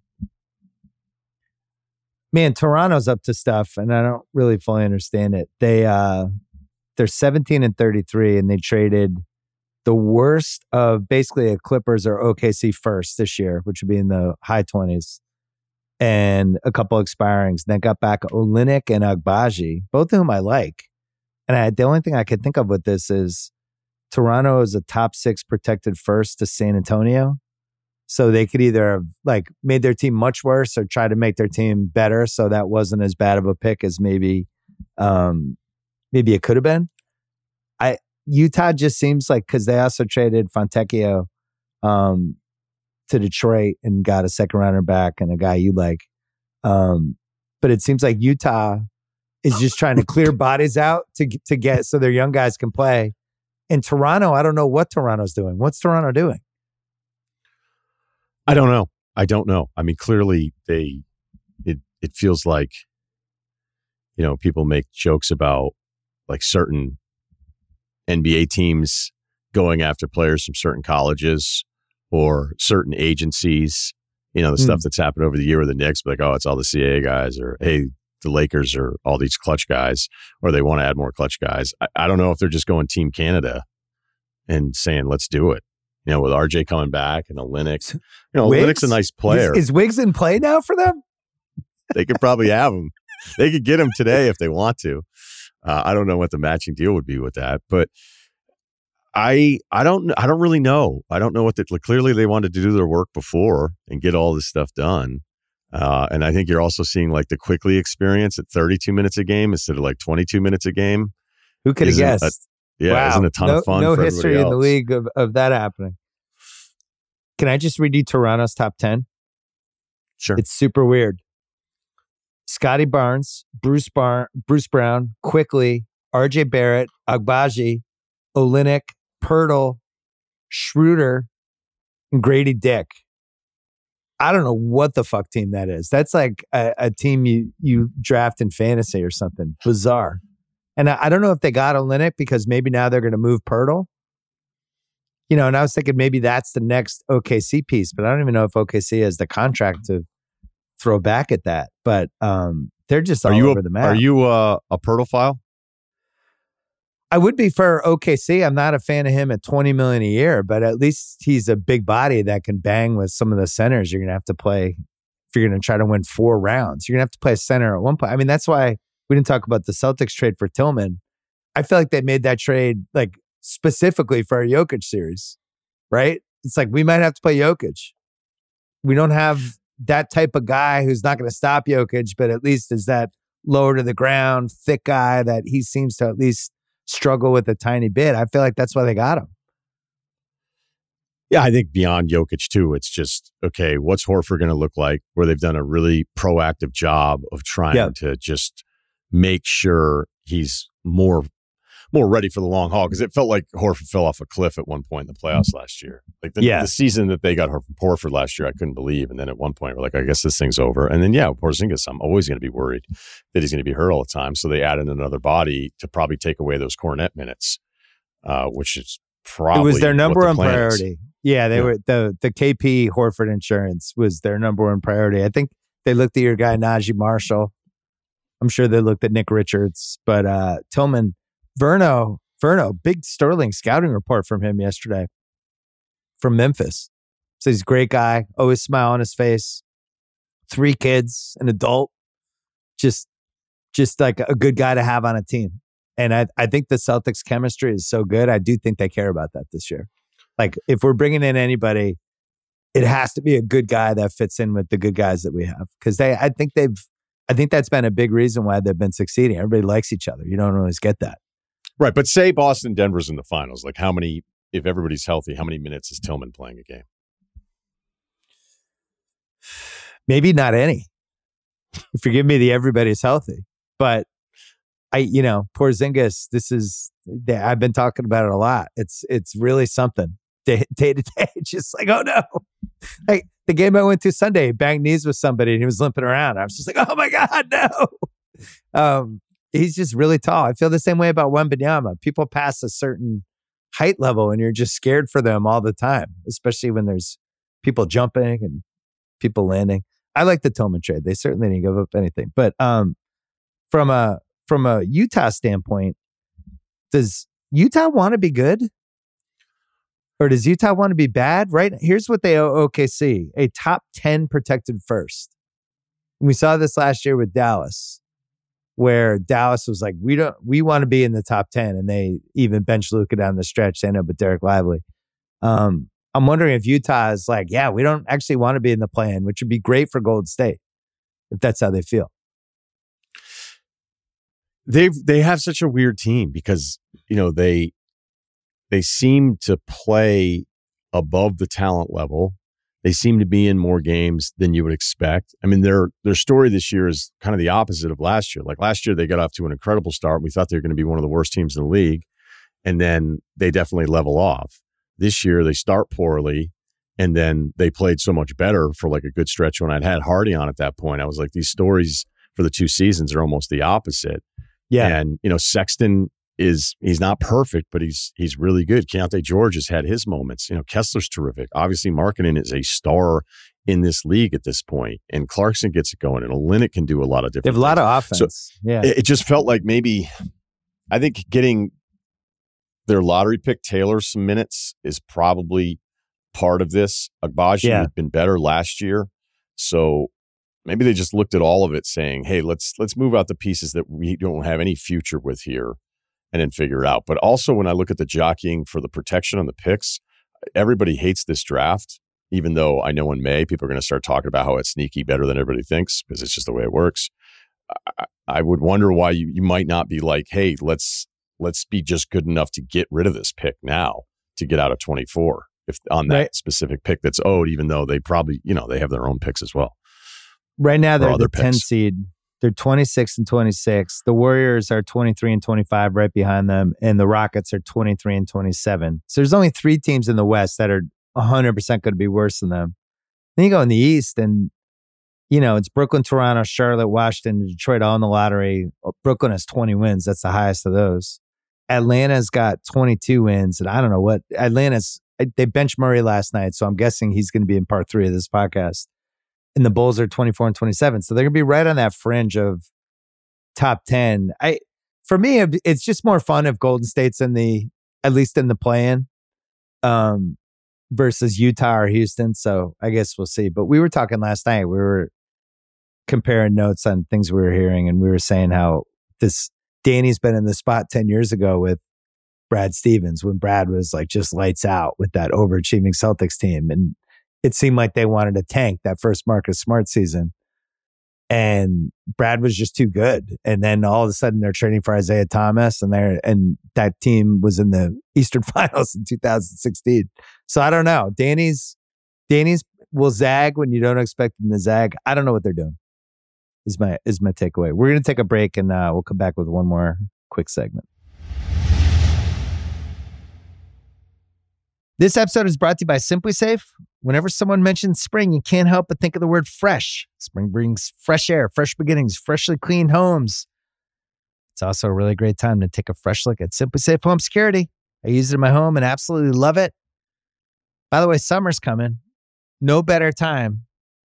man, Toronto's up to stuff, and I don't really fully understand it. They're 17-33, and they traded the worst of basically a Clippers or OKC first this year, which would be in the high 20s, and a couple expirings. And then got back Olynyk and Agbaji, both of whom I like. And the only thing I could think of with this is Toronto is a top 6 protected first to San Antonio. So they could either have like made their team much worse or try to make their team better. So that wasn't as bad of a pick as maybe it could have been. Utah just seems like, because they also traded Fontecchio to Detroit and got a second rounder back and a guy you like. But it seems like Utah is just trying to clear bodies out to get so their young guys can play. In Toronto, I don't know what Toronto's doing. What's Toronto doing? I don't know. I mean, clearly it feels like, people make jokes about like certain NBA teams going after players from certain colleges or certain agencies. You know, the stuff that's happened over the year with the Knicks, like, oh, it's all the CAA guys, or hey, the Lakers are all these clutch guys, or they want to add more clutch guys. I don't know if they're just going Team Canada and saying, let's do it. You know, with RJ coming back and Olynyk. You know, Olynyk's a nice player. Is Wiggs in play now for them? They could probably have him. They could get him today if they want to. I don't know what the matching deal would be with that, but I don't really know. I don't know what clearly they wanted to do their work before and get all this stuff done. And I think you're also seeing like the Quickly experience at 32 minutes a game instead of like 22 minutes a game. Who could have guessed? Wow. Isn't a ton of fun. No for history else. In the league of that happening. Can I just read you Toronto's top 10? Sure. It's super weird. Scotty Barnes, Bruce Brown, Quickly, RJ Barrett, Agbaji, Olynyk, Pirtle, Schroeder, and Grady Dick. I don't know what the fuck team that is. That's like a team you draft in fantasy or something. Bizarre. And I don't know if they got Olynyk because maybe now they're going to move Pirtle. You know, and I was thinking maybe that's the next OKC piece, but I don't even know if OKC has the contract to throw back at that. But they're just all over the map. Are you a Pirtle file? I would be for OKC. I'm not a fan of him at $20 million a year, but at least he's a big body that can bang with some of the centers you're going to have to play if you're going to try to win 4 rounds. You're going to have to play a center at one point. I mean, that's why we didn't talk about the Celtics trade for Tillman. I feel like they made that trade like specifically for our Jokic series, right? It's like we might have to play Jokic. We don't have that type of guy who's not going to stop Jokic, but at least is that lower to the ground, thick guy that he seems to at least struggle with a tiny bit. I feel like that's why they got him. Yeah, I think beyond Jokic too, it's just, okay, what's Horford going to look like where they've done a really proactive job of trying to just make sure he's more ready for the long haul, because it felt like Horford fell off a cliff at one point in the playoffs last year. Like the season that they got Horford last year, I couldn't believe. And then at one point, we're like, I guess this thing's over. And then, Porzingis, I'm always going to be worried that he's going to be hurt all the time. So they added another body to probably take away those Cornet minutes, which is probably it was their number one Is. priority. Yeah, they were the KP Horford insurance was their number one priority. I think they looked at your guy Najee Marshall. I'm sure they looked at Nick Richards, but Tillman. Verno, big Sterling scouting report from him yesterday from Memphis. So he's a great guy, always smile on his face, 3 kids, an adult, just like a good guy to have on a team. And I think the Celtics chemistry is so good. I do think they care about that this year. Like if we're bringing in anybody, it has to be a good guy that fits in with the good guys that we have. Because I think that's been a big reason why they've been succeeding. Everybody likes each other. You don't always get that. Right, but say Boston, Denver's in the finals. Like how many, if everybody's healthy, how many minutes is Tillman playing a game? Maybe not any. If you give me the everybody's healthy. But Porzingis, I've been talking about it a lot. It's really something day to day. Just like, oh no. Like the game I went to Sunday, he banged knees with somebody and he was limping around. I was just like, oh my God, no. He's just really tall. I feel the same way about Wembanyama. People pass a certain height level and you're just scared for them all the time, especially when there's people jumping and people landing. I like the Tillman trade. They certainly didn't give up anything. But from a Utah standpoint, does Utah want to be good? Or does Utah want to be bad? Right? Here's what they owe OKC, a top 10 protected first. And we saw this last year with Dallas, where Dallas was like, we want to be in the top 10. And they even benched Luka down the stretch, they know, but Derek Lively. I'm wondering if Utah is like, we don't actually want to be in the play-in, which would be great for Golden State, if that's how they feel. They have such a weird team because, they seem to play above the talent level. They seem to be in more games than you would expect. I mean, their story this year is kind of the opposite of last year. Like last year, they got off to an incredible start. We thought they were going to be one of the worst teams in the league. And then they definitely level off. This year, they start poorly. And then they played so much better for like a good stretch. When I'd had Hardy on at that point, I was like, these stories for the 2 seasons are almost the opposite. Yeah. And, Sexton he's not perfect, but he's really good. Keontae George has had his moments. Kessler's terrific. Obviously, Markkanen is a star in this league at this point, and Clarkson gets it going, and Olynyk can do a lot of different things. They have a lot of offense. So it just felt like maybe, I think getting their lottery pick Taylor some minutes is probably part of this. Agbaji had been better last year, so maybe they just looked at all of it saying, hey, let's move out the pieces that we don't have any future with here and then figure it out. But also when I look at the jockeying for the protection on the picks, everybody hates this draft, even though I know in May people are going to start talking about how it's sneaky better than everybody thinks because it's just the way it works. I would wonder why you might not be like, hey, let's be just good enough to get rid of this pick now to get out of 24 if on that specific pick that's owed, even though they probably, they have their own picks as well. Right now, they're the 10 seed. They're 26 and 26. The Warriors are 23 and 25 right behind them, and the Rockets are 23 and 27. So there's only 3 teams in the West that are 100% going to be worse than them. Then you go in the East, and, it's Brooklyn, Toronto, Charlotte, Washington, Detroit all in the lottery. Brooklyn has 20 wins. That's the highest of those. Atlanta's got 22 wins, and I don't know what. They benched Murray last night, so I'm guessing he's going to be in part 3 of this podcast. And the Bulls are 24 and 27. So they're going to be right on that fringe of top 10. For me, it's just more fun if Golden State's at least in the play-in versus Utah or Houston. So I guess we'll see. But we were talking last night. We were comparing notes on things we were hearing, and we were saying how Danny's been in the spot 10 years ago with Brad Stevens when Brad was like just lights out with that overachieving Celtics team. And it seemed like they wanted to tank that first Marcus Smart season. And Brad was just too good. And then all of a sudden they're trading for Isaiah Thomas and that team was in the Eastern Finals in 2016. So I don't know. Danny's will zag when you don't expect them to zag. I don't know what they're doing is my takeaway. We're going to take a break and we'll come back with one more quick segment. This episode is brought to you by SimpliSafe. Whenever someone mentions spring, you can't help but think of the word fresh. Spring brings fresh air, fresh beginnings, freshly cleaned homes. It's also a really great time to take a fresh look at SimpliSafe Home Security. I use it in my home and absolutely love it. By the way, summer's coming. No better time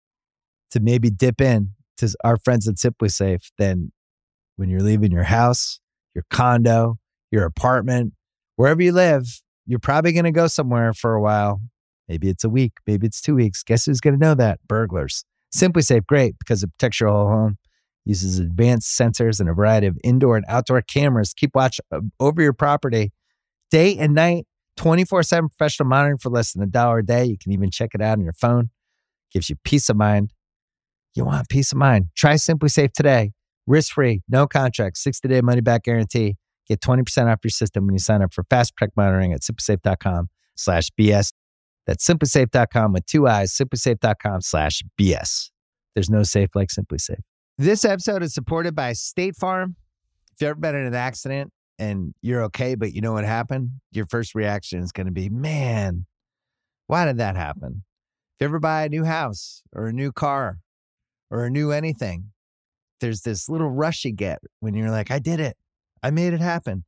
to maybe dip in to our friends at SimpliSafe than when you're leaving your house, your condo, your apartment, wherever you live. You're probably going to go somewhere for a while. Maybe it's a week. Maybe it's 2 weeks. Guess who's going to know that? Burglars. SimpliSafe, great because it protects your whole home. Uses advanced sensors and a variety of indoor and outdoor cameras. Keep watch over your property day and night. 24/7 professional monitoring for less than $1 a day. You can even check it out on your phone. Gives you peace of mind. You want peace of mind. Try SimpliSafe today. Risk-free, no contract, 60-day money-back guarantee. Get 20% off your system when you sign up for Fast Protect Monitoring at SimpliSafe.com/BS. That's SimpliSafe.com with 2 I's, SimpliSafe.com/BS. There's no safe like SimpliSafe. This episode is supported by State Farm. If you've ever been in an accident and you're okay, but you know what happened, your first reaction is going to be, man, why did that happen? If you ever buy a new house or a new car or a new anything, there's this little rush you get when you're like, I did it. I made it happen.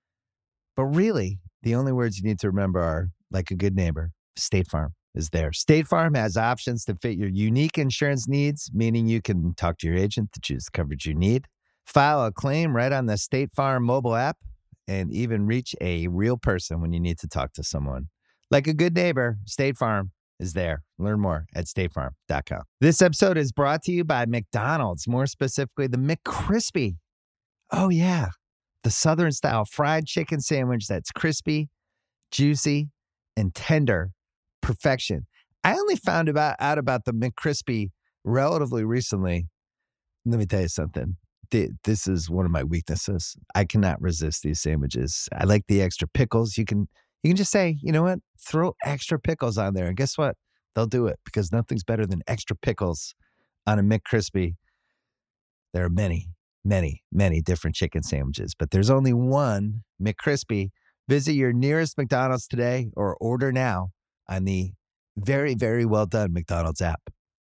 But really, the only words you need to remember are, like a good neighbor, State Farm is there. State Farm has options to fit your unique insurance needs, meaning you can talk to your agent to choose the coverage you need, file a claim right on the State Farm mobile app, and even reach a real person when you need to talk to someone. Like a good neighbor, State Farm is there. Learn more at statefarm.com. This episode is brought to you by McDonald's, more specifically the McCrispy. Oh, yeah. The Southern-style fried chicken sandwich that's crispy, juicy, and tender. Perfection. I only found out about the McCrispy relatively recently. Let me tell you something. This is one of my weaknesses. I cannot resist these sandwiches. I like the extra pickles. You can just say, you know what? Throw extra pickles on there. And guess what? They'll do it because nothing's better than extra pickles on a McCrispy. There are many, many, many different chicken sandwiches, but there's only one McCrispy. Visit your nearest McDonald's today or order now on the very, very well done McDonald's app.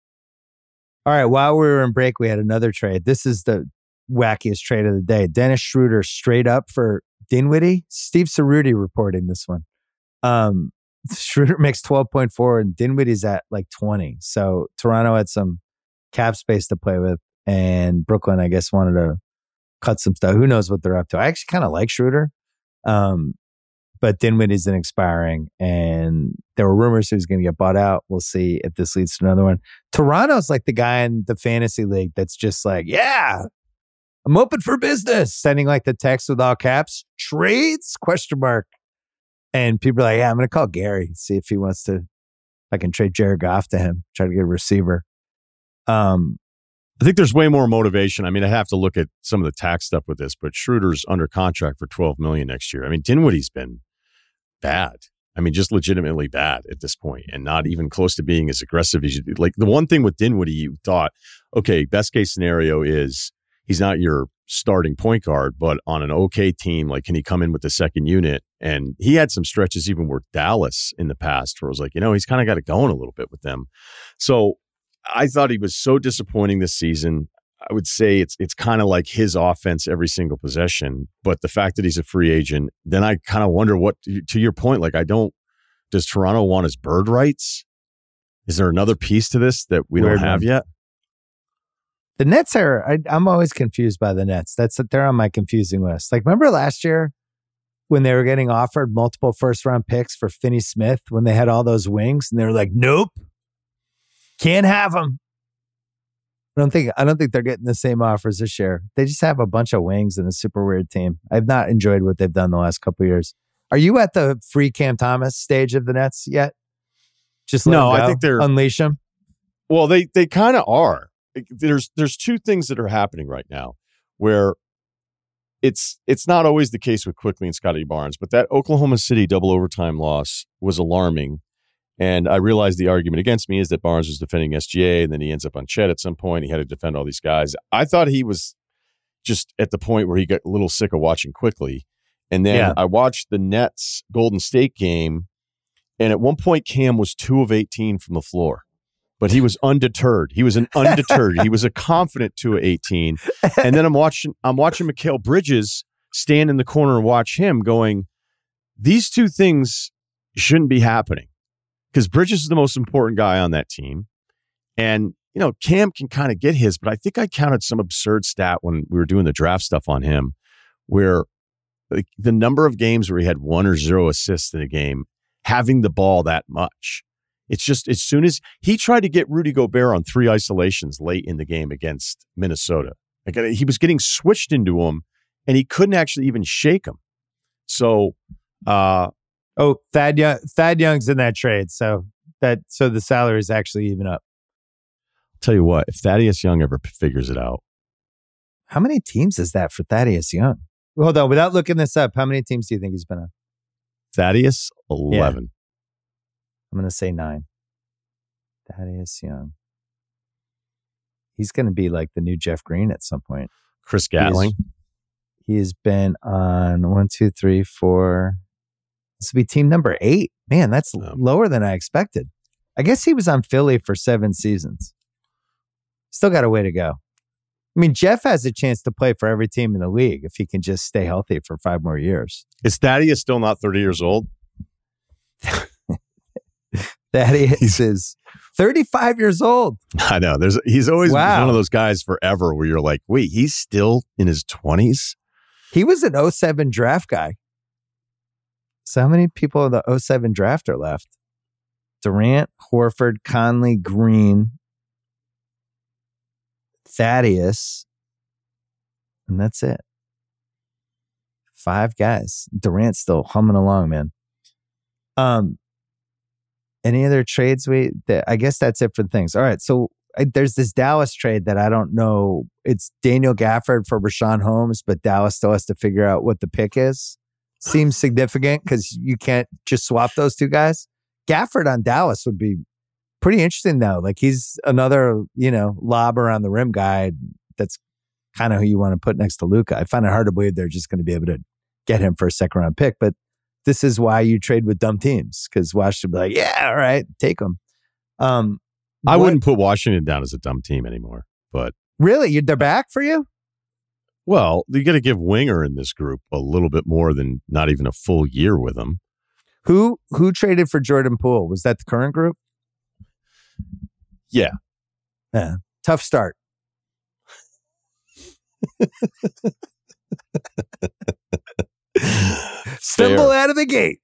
All right, while we were in break, we had another trade. This is the wackiest trade of the day. Dennis Schroeder straight up for Dinwiddie. Steve Cerruti reporting this one. Schroeder makes 12.4 and Dinwiddie's at like 20. So Toronto had some cap space to play with, and Brooklyn, I guess, wanted to cut some stuff. Who knows what they're up to? I actually kind of like Schroeder, but Dinwiddie's an expiring, and there were rumors he was going to get bought out. We'll see if this leads to another one. Toronto's like the guy in the fantasy league that's just like, yeah, I'm open for business, sending like the text with all caps, trades, ? And people are like, yeah, I'm going to call Gary, see if he wants to, if I can trade Jared Goff to him, try to get a receiver. I think there's way more motivation. I mean, I have to look at some of the tax stuff with this, but Schroeder's under contract for $12 million next year. I mean, Dinwiddie's been bad. I mean, just legitimately bad at this point, and not even close to being as aggressive as you do. Like the one thing with Dinwiddie, you thought, okay, best case scenario is he's not your starting point guard, but on an okay team, like, can he come in with the second unit? And he had some stretches even with Dallas in the past where it was like, he's kind of got it going a little bit with them. So I thought he was so disappointing this season. I would say it's kind of like his offense every single possession, but the fact that he's a free agent, then I kind of wonder what, to your point, like does Toronto want his bird rights? Is there another piece to this that we don't have yet? The Nets I'm always confused by the Nets. They're on my confusing list. Like, remember last year when they were getting offered multiple first-round picks for Finney Smith when they had all those wings, and they were like, nope, can't have them. I don't think they're getting the same offers this year. They just have a bunch of wings and a super weird team. I've not enjoyed what they've done the last couple of years. Are you at the free Cam Thomas stage of the Nets yet? Just let I think they're unleash them. Well, they kind of are. There's two things that are happening right now where it's not always the case with Quickley and Scotty Barnes, but that Oklahoma City double overtime loss was alarming. And I realized the argument against me is that Barnes was defending SGA, and then he ends up on Chet at some point. He had to defend all these guys. I thought he was just at the point where he got a little sick of watching Quickley. And then I watched the Nets Golden State game, and at one point Cam was 2 of 18 from the floor. But he was undeterred. He was undeterred. He was a confident 2 of 18. And then I'm watching Mikal Bridges stand in the corner and watch him going, these two things shouldn't be happening. Because Bridges is the most important guy on that team. And, Cam can kind of get his, but I think I counted some absurd stat when we were doing the draft stuff on him, where like, the number of games where he had 1 or 0 assists in a game, having the ball that much. It's just as soon as he tried to get Rudy Gobert on 3 isolations late in the game against Minnesota, like, he was getting switched into him, and he couldn't actually even shake him. So, Thad Young's in that trade, so the salary is actually even up. I'll tell you what, if Thaddeus Young ever figures it out, how many teams is that for Thaddeus Young? Hold on, without looking this up, how many teams do you think he's been on? Thaddeus, 11. Yeah. I'm going to say 9. Thaddeus Young. He's going to be like the new Jeff Green at some point. Chris Gatling. He has been on 1, 2, 3, 4. This will be team number 8. Man, that's lower than I expected. I guess he was on Philly for 7 seasons. Still got a way to go. I mean, Jeff has a chance to play for every team in the league if he can just stay healthy for 5 more years. Is Thaddeus still not 30 years old? Thaddeus is 35 years old. I know. He's always one of those guys forever where you're like, wait, he's still in his 20s? He was an 07 draft guy. So how many people in the 07 draft are left? Durant, Horford, Conley, Green, Thaddeus, and that's it. 5 guys. Durant's still humming along, man. Any other trades? I guess that's it for the things. All right, so there's this Dallas trade that I don't know. It's Daniel Gafford for Rashawn Holmes, but Dallas still has to figure out what the pick is. Seems significant because you can't just swap those 2 guys. Gafford on Dallas would be pretty interesting, though. Like, he's another, lob around the rim guy. That's kind of who you want to put next to Luka. I find it hard to believe they're just going to be able to get him for a 2nd round pick, but this is why you trade with dumb teams, because Washington would be like, yeah, all right, take them. I wouldn't put Washington down as a dumb team anymore, but really, they're back for you? Well, you got to give Winger in this group a little bit more than not even a full year with him. Who traded for Jordan Poole? Was that the current group? Yeah. Yeah. Tough start. Stumble out of the gate.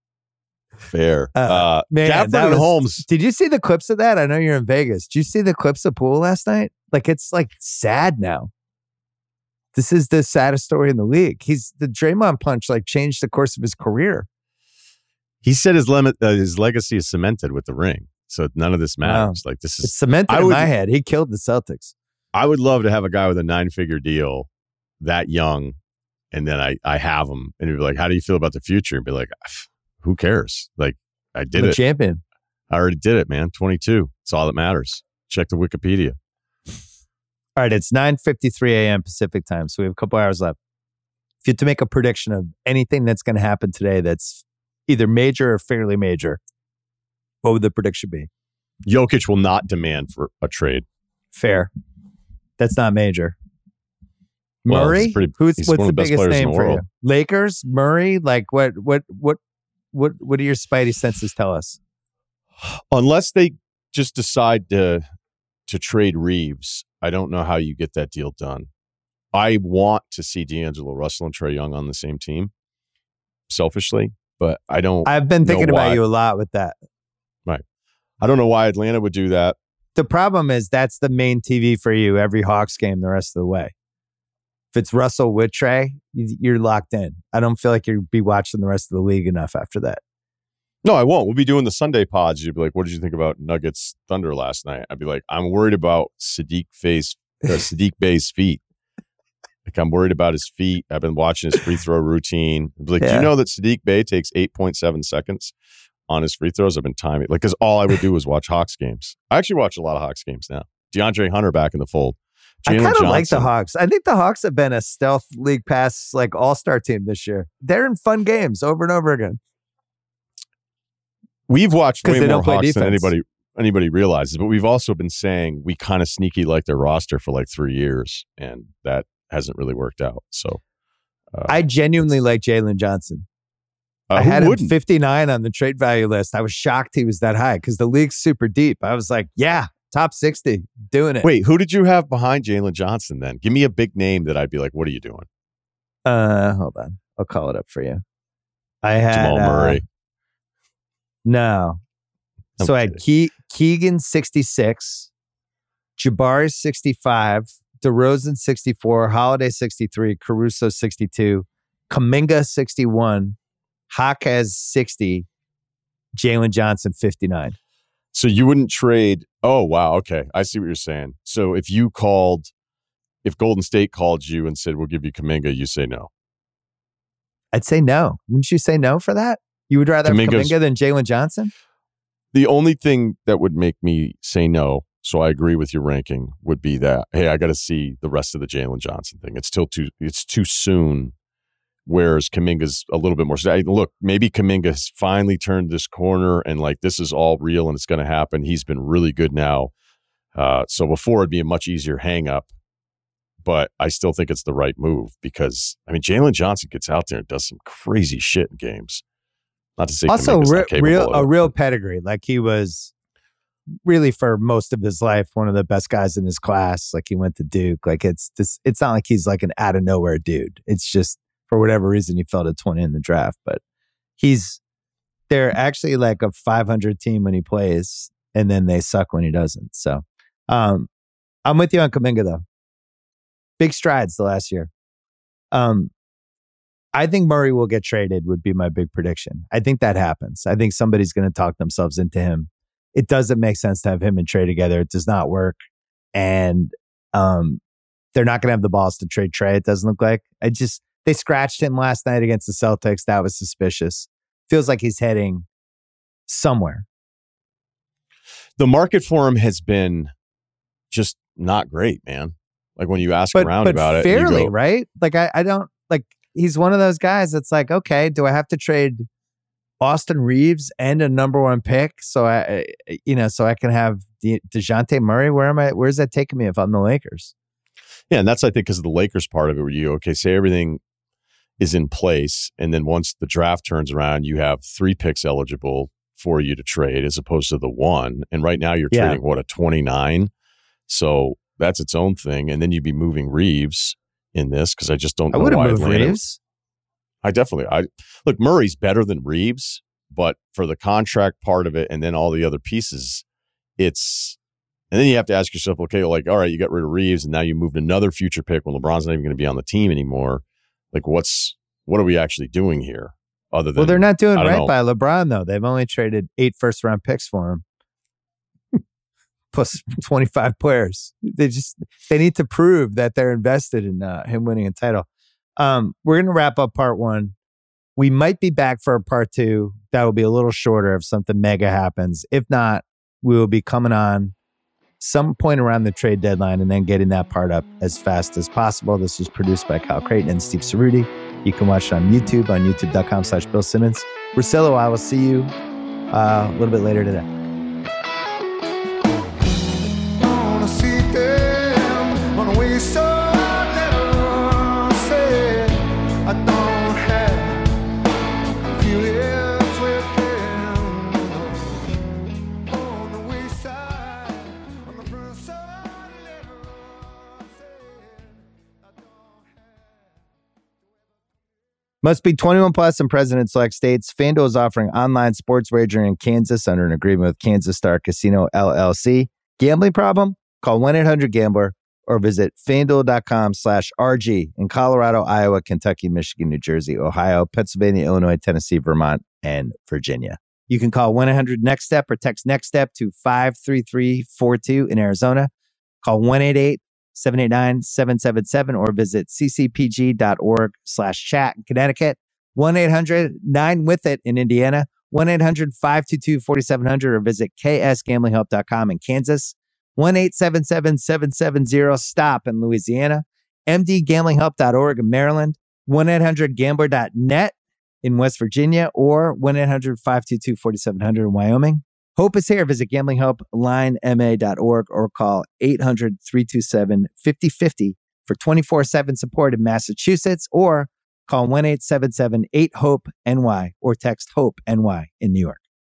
Fair. Man, Gafford and Holmes. Did you see the clips of that? I know you're in Vegas. Did you see the clips of Poole last night? Like, it's like sad now. This is the saddest story in the league. The Draymond punch like changed the course of his career. He said his legacy is cemented with the ring. So none of this matters. Like this is it's cemented in my head. He killed the Celtics. I would love to have a guy with a 9-figure deal that young, and then I have him, and he'd be like, "How do you feel about the future?" And be like, "Who cares? Like I did it, champion. I already did it, man. 22. It's all that matters. Check the Wikipedia." All right, it's 9:53 a.m. Pacific time, so we have a couple hours left. If you had to make a prediction of anything that's going to happen today that's either major or fairly major, what would the prediction be? Jokic will not demand for a trade. Fair. That's not major. Well, Murray? What's the biggest name for you? Lakers? Murray? Like what do your spidey senses tell us? Unless they just decide to trade Reeves, I don't know how you get that deal done. I want to see D'Angelo Russell and Trae Young on the same team, selfishly, but I don't. I've been thinking about you a lot with that. Right. I don't know why Atlanta would do that. The problem is that's the main TV for you every Hawks game the rest of the way. If it's Russell with Trae, you're locked in. I don't feel like you'll be watching the rest of the league enough after that. No, I won't. We'll be doing the Sunday pods. You'd be like, "What did you think about Nuggets Thunder last night?" I'd be like, "I'm worried about Sadiq Bey's feet. Like, I'm worried about his feet. I've been watching his free throw routine." I'd be like, "Do you know that Sadiq Bey takes 8.7 seconds on his free throws?" I've been timing, like, because all I would do was watch Hawks games. I actually watch a lot of Hawks games now. DeAndre Hunter back in the fold. I kind of like the Hawks. I think the Hawks have been a stealth league pass like all-star team this year. They're in fun games over and over again. We've watched way more Hawks than anybody realizes, but we've also been saying we kind of sneaky like their roster for like 3 years, and that hasn't really worked out. So I genuinely like Jalen Johnson. I had him 59 on the trade value list. I was shocked he was that high because the league's super deep. I was like, yeah, top 60, doing it. Wait, who did you have behind Jalen Johnson then? Give me a big name that I'd be like, what are you doing? Hold on. I'll call it up for you. I had Jamal Murray. No. So I had Keegan 66, Jabari 65, DeRozan 64, Holiday 63, Caruso 62, Kuminga 61, Jaquez 60, Jalen Johnson 59. So you wouldn't trade. Oh, wow. Okay. I see what you're saying. So if Golden State called you and said, we'll give you Kuminga, you say no. I'd say no. Wouldn't you say no for that? You would rather have Kuminga than Jalen Johnson? The only thing that would make me say no, so I agree with your ranking, would be that, hey, I got to see the rest of the Jalen Johnson thing. It's too soon. Whereas Kuminga's a little bit more. Look, maybe Kuminga has finally turned this corner and like this is all real and it's going to happen. He's been really good now. So before it'd be a much easier hang up, but I still think it's the right move because I mean Jalen Johnson gets out there and does some crazy shit in games. Not to say also real pedigree. Like he was really for most of his life one of the best guys in his class. Like he went to Duke. Like it's not like he's like an out of nowhere dude. It's just for whatever reason he fell to 20 in the draft. But they're actually like a 500 team when he plays, and then they suck when he doesn't. So I'm with you on Kuminga though. Big strides the last year. I think Murray will get traded would be my big prediction. I think that happens. I think somebody's going to talk themselves into him. It doesn't make sense to have him and Trae together. It does not work. And they're not going to have the balls to trade Trae, it doesn't look like. They scratched him last night against the Celtics. That was suspicious. Feels like he's heading somewhere. The market for him has been just not great, man. Like when you ask around about it. Fairly, right? Like I don't like he's one of those guys that's like, okay, do I have to trade Austin Reeves and a number one pick so I can have DeJounte Murray? Where's that taking me if I'm the Lakers? Yeah, and that's, I think, because of the Lakers part of it, where say everything is in place, and then once the draft turns around, you have 3 picks eligible for you to trade as opposed to the 1. And right now you're trading, a 29? So that's its own thing. And then you'd be moving Reeves in this, because I just don't know why. I wouldn't move Reeves. Look, Murray's better than Reeves, but for the contract part of it and then all the other pieces, and then you have to ask yourself, okay, like, all right, you got rid of Reeves and now you moved another future pick when LeBron's not even going to be on the team anymore. Like, what are we actually doing here? Other than, they're not doing right by LeBron, though. They've only traded 8 first-round picks for him. Plus 25 players. They need to prove that they're invested in him winning a title. We're going to wrap up part 1. We might be back for a part 2. That will be a little shorter if something mega happens. If not, we will be coming on some point around the trade deadline and then getting that part up as fast as possible. This was produced by Kyle Creighton and Steve Cerruti. You can watch it on YouTube, on youtube.com/Bill Simmons. Russillo, I will see you a little bit later today. Must be 21 plus and present in select states. FanDuel is offering online sports wagering in Kansas under an agreement with Kansas Star Casino, LLC. Gambling problem? Call 1-800-GAMBLER or visit FanDuel.com/RG in Colorado, Iowa, Kentucky, Michigan, New Jersey, Ohio, Pennsylvania, Illinois, Tennessee, Vermont, and Virginia. You can call 1-800-NEXT-STEP or text NEXT-STEP to 53342 in Arizona. Call 1-888-789-777 or visit ccpg.org/chat in Connecticut. 1-800-9-WITH-IT in Indiana. 1-800-522-4700 or visit ksgamblinghelp.com in Kansas. 1-877-770-STOP in Louisiana. mdgamblinghelp.org in Maryland. 1-800-GAMBLER.net in West Virginia or 1-800-522-4700 in Wyoming. Hope is here. Visit gamblinghelplinema.org or call 800-327-5050 for 24/7 support in Massachusetts, or call 1-877-8-HOPE-NY or text HOPE-NY in New York.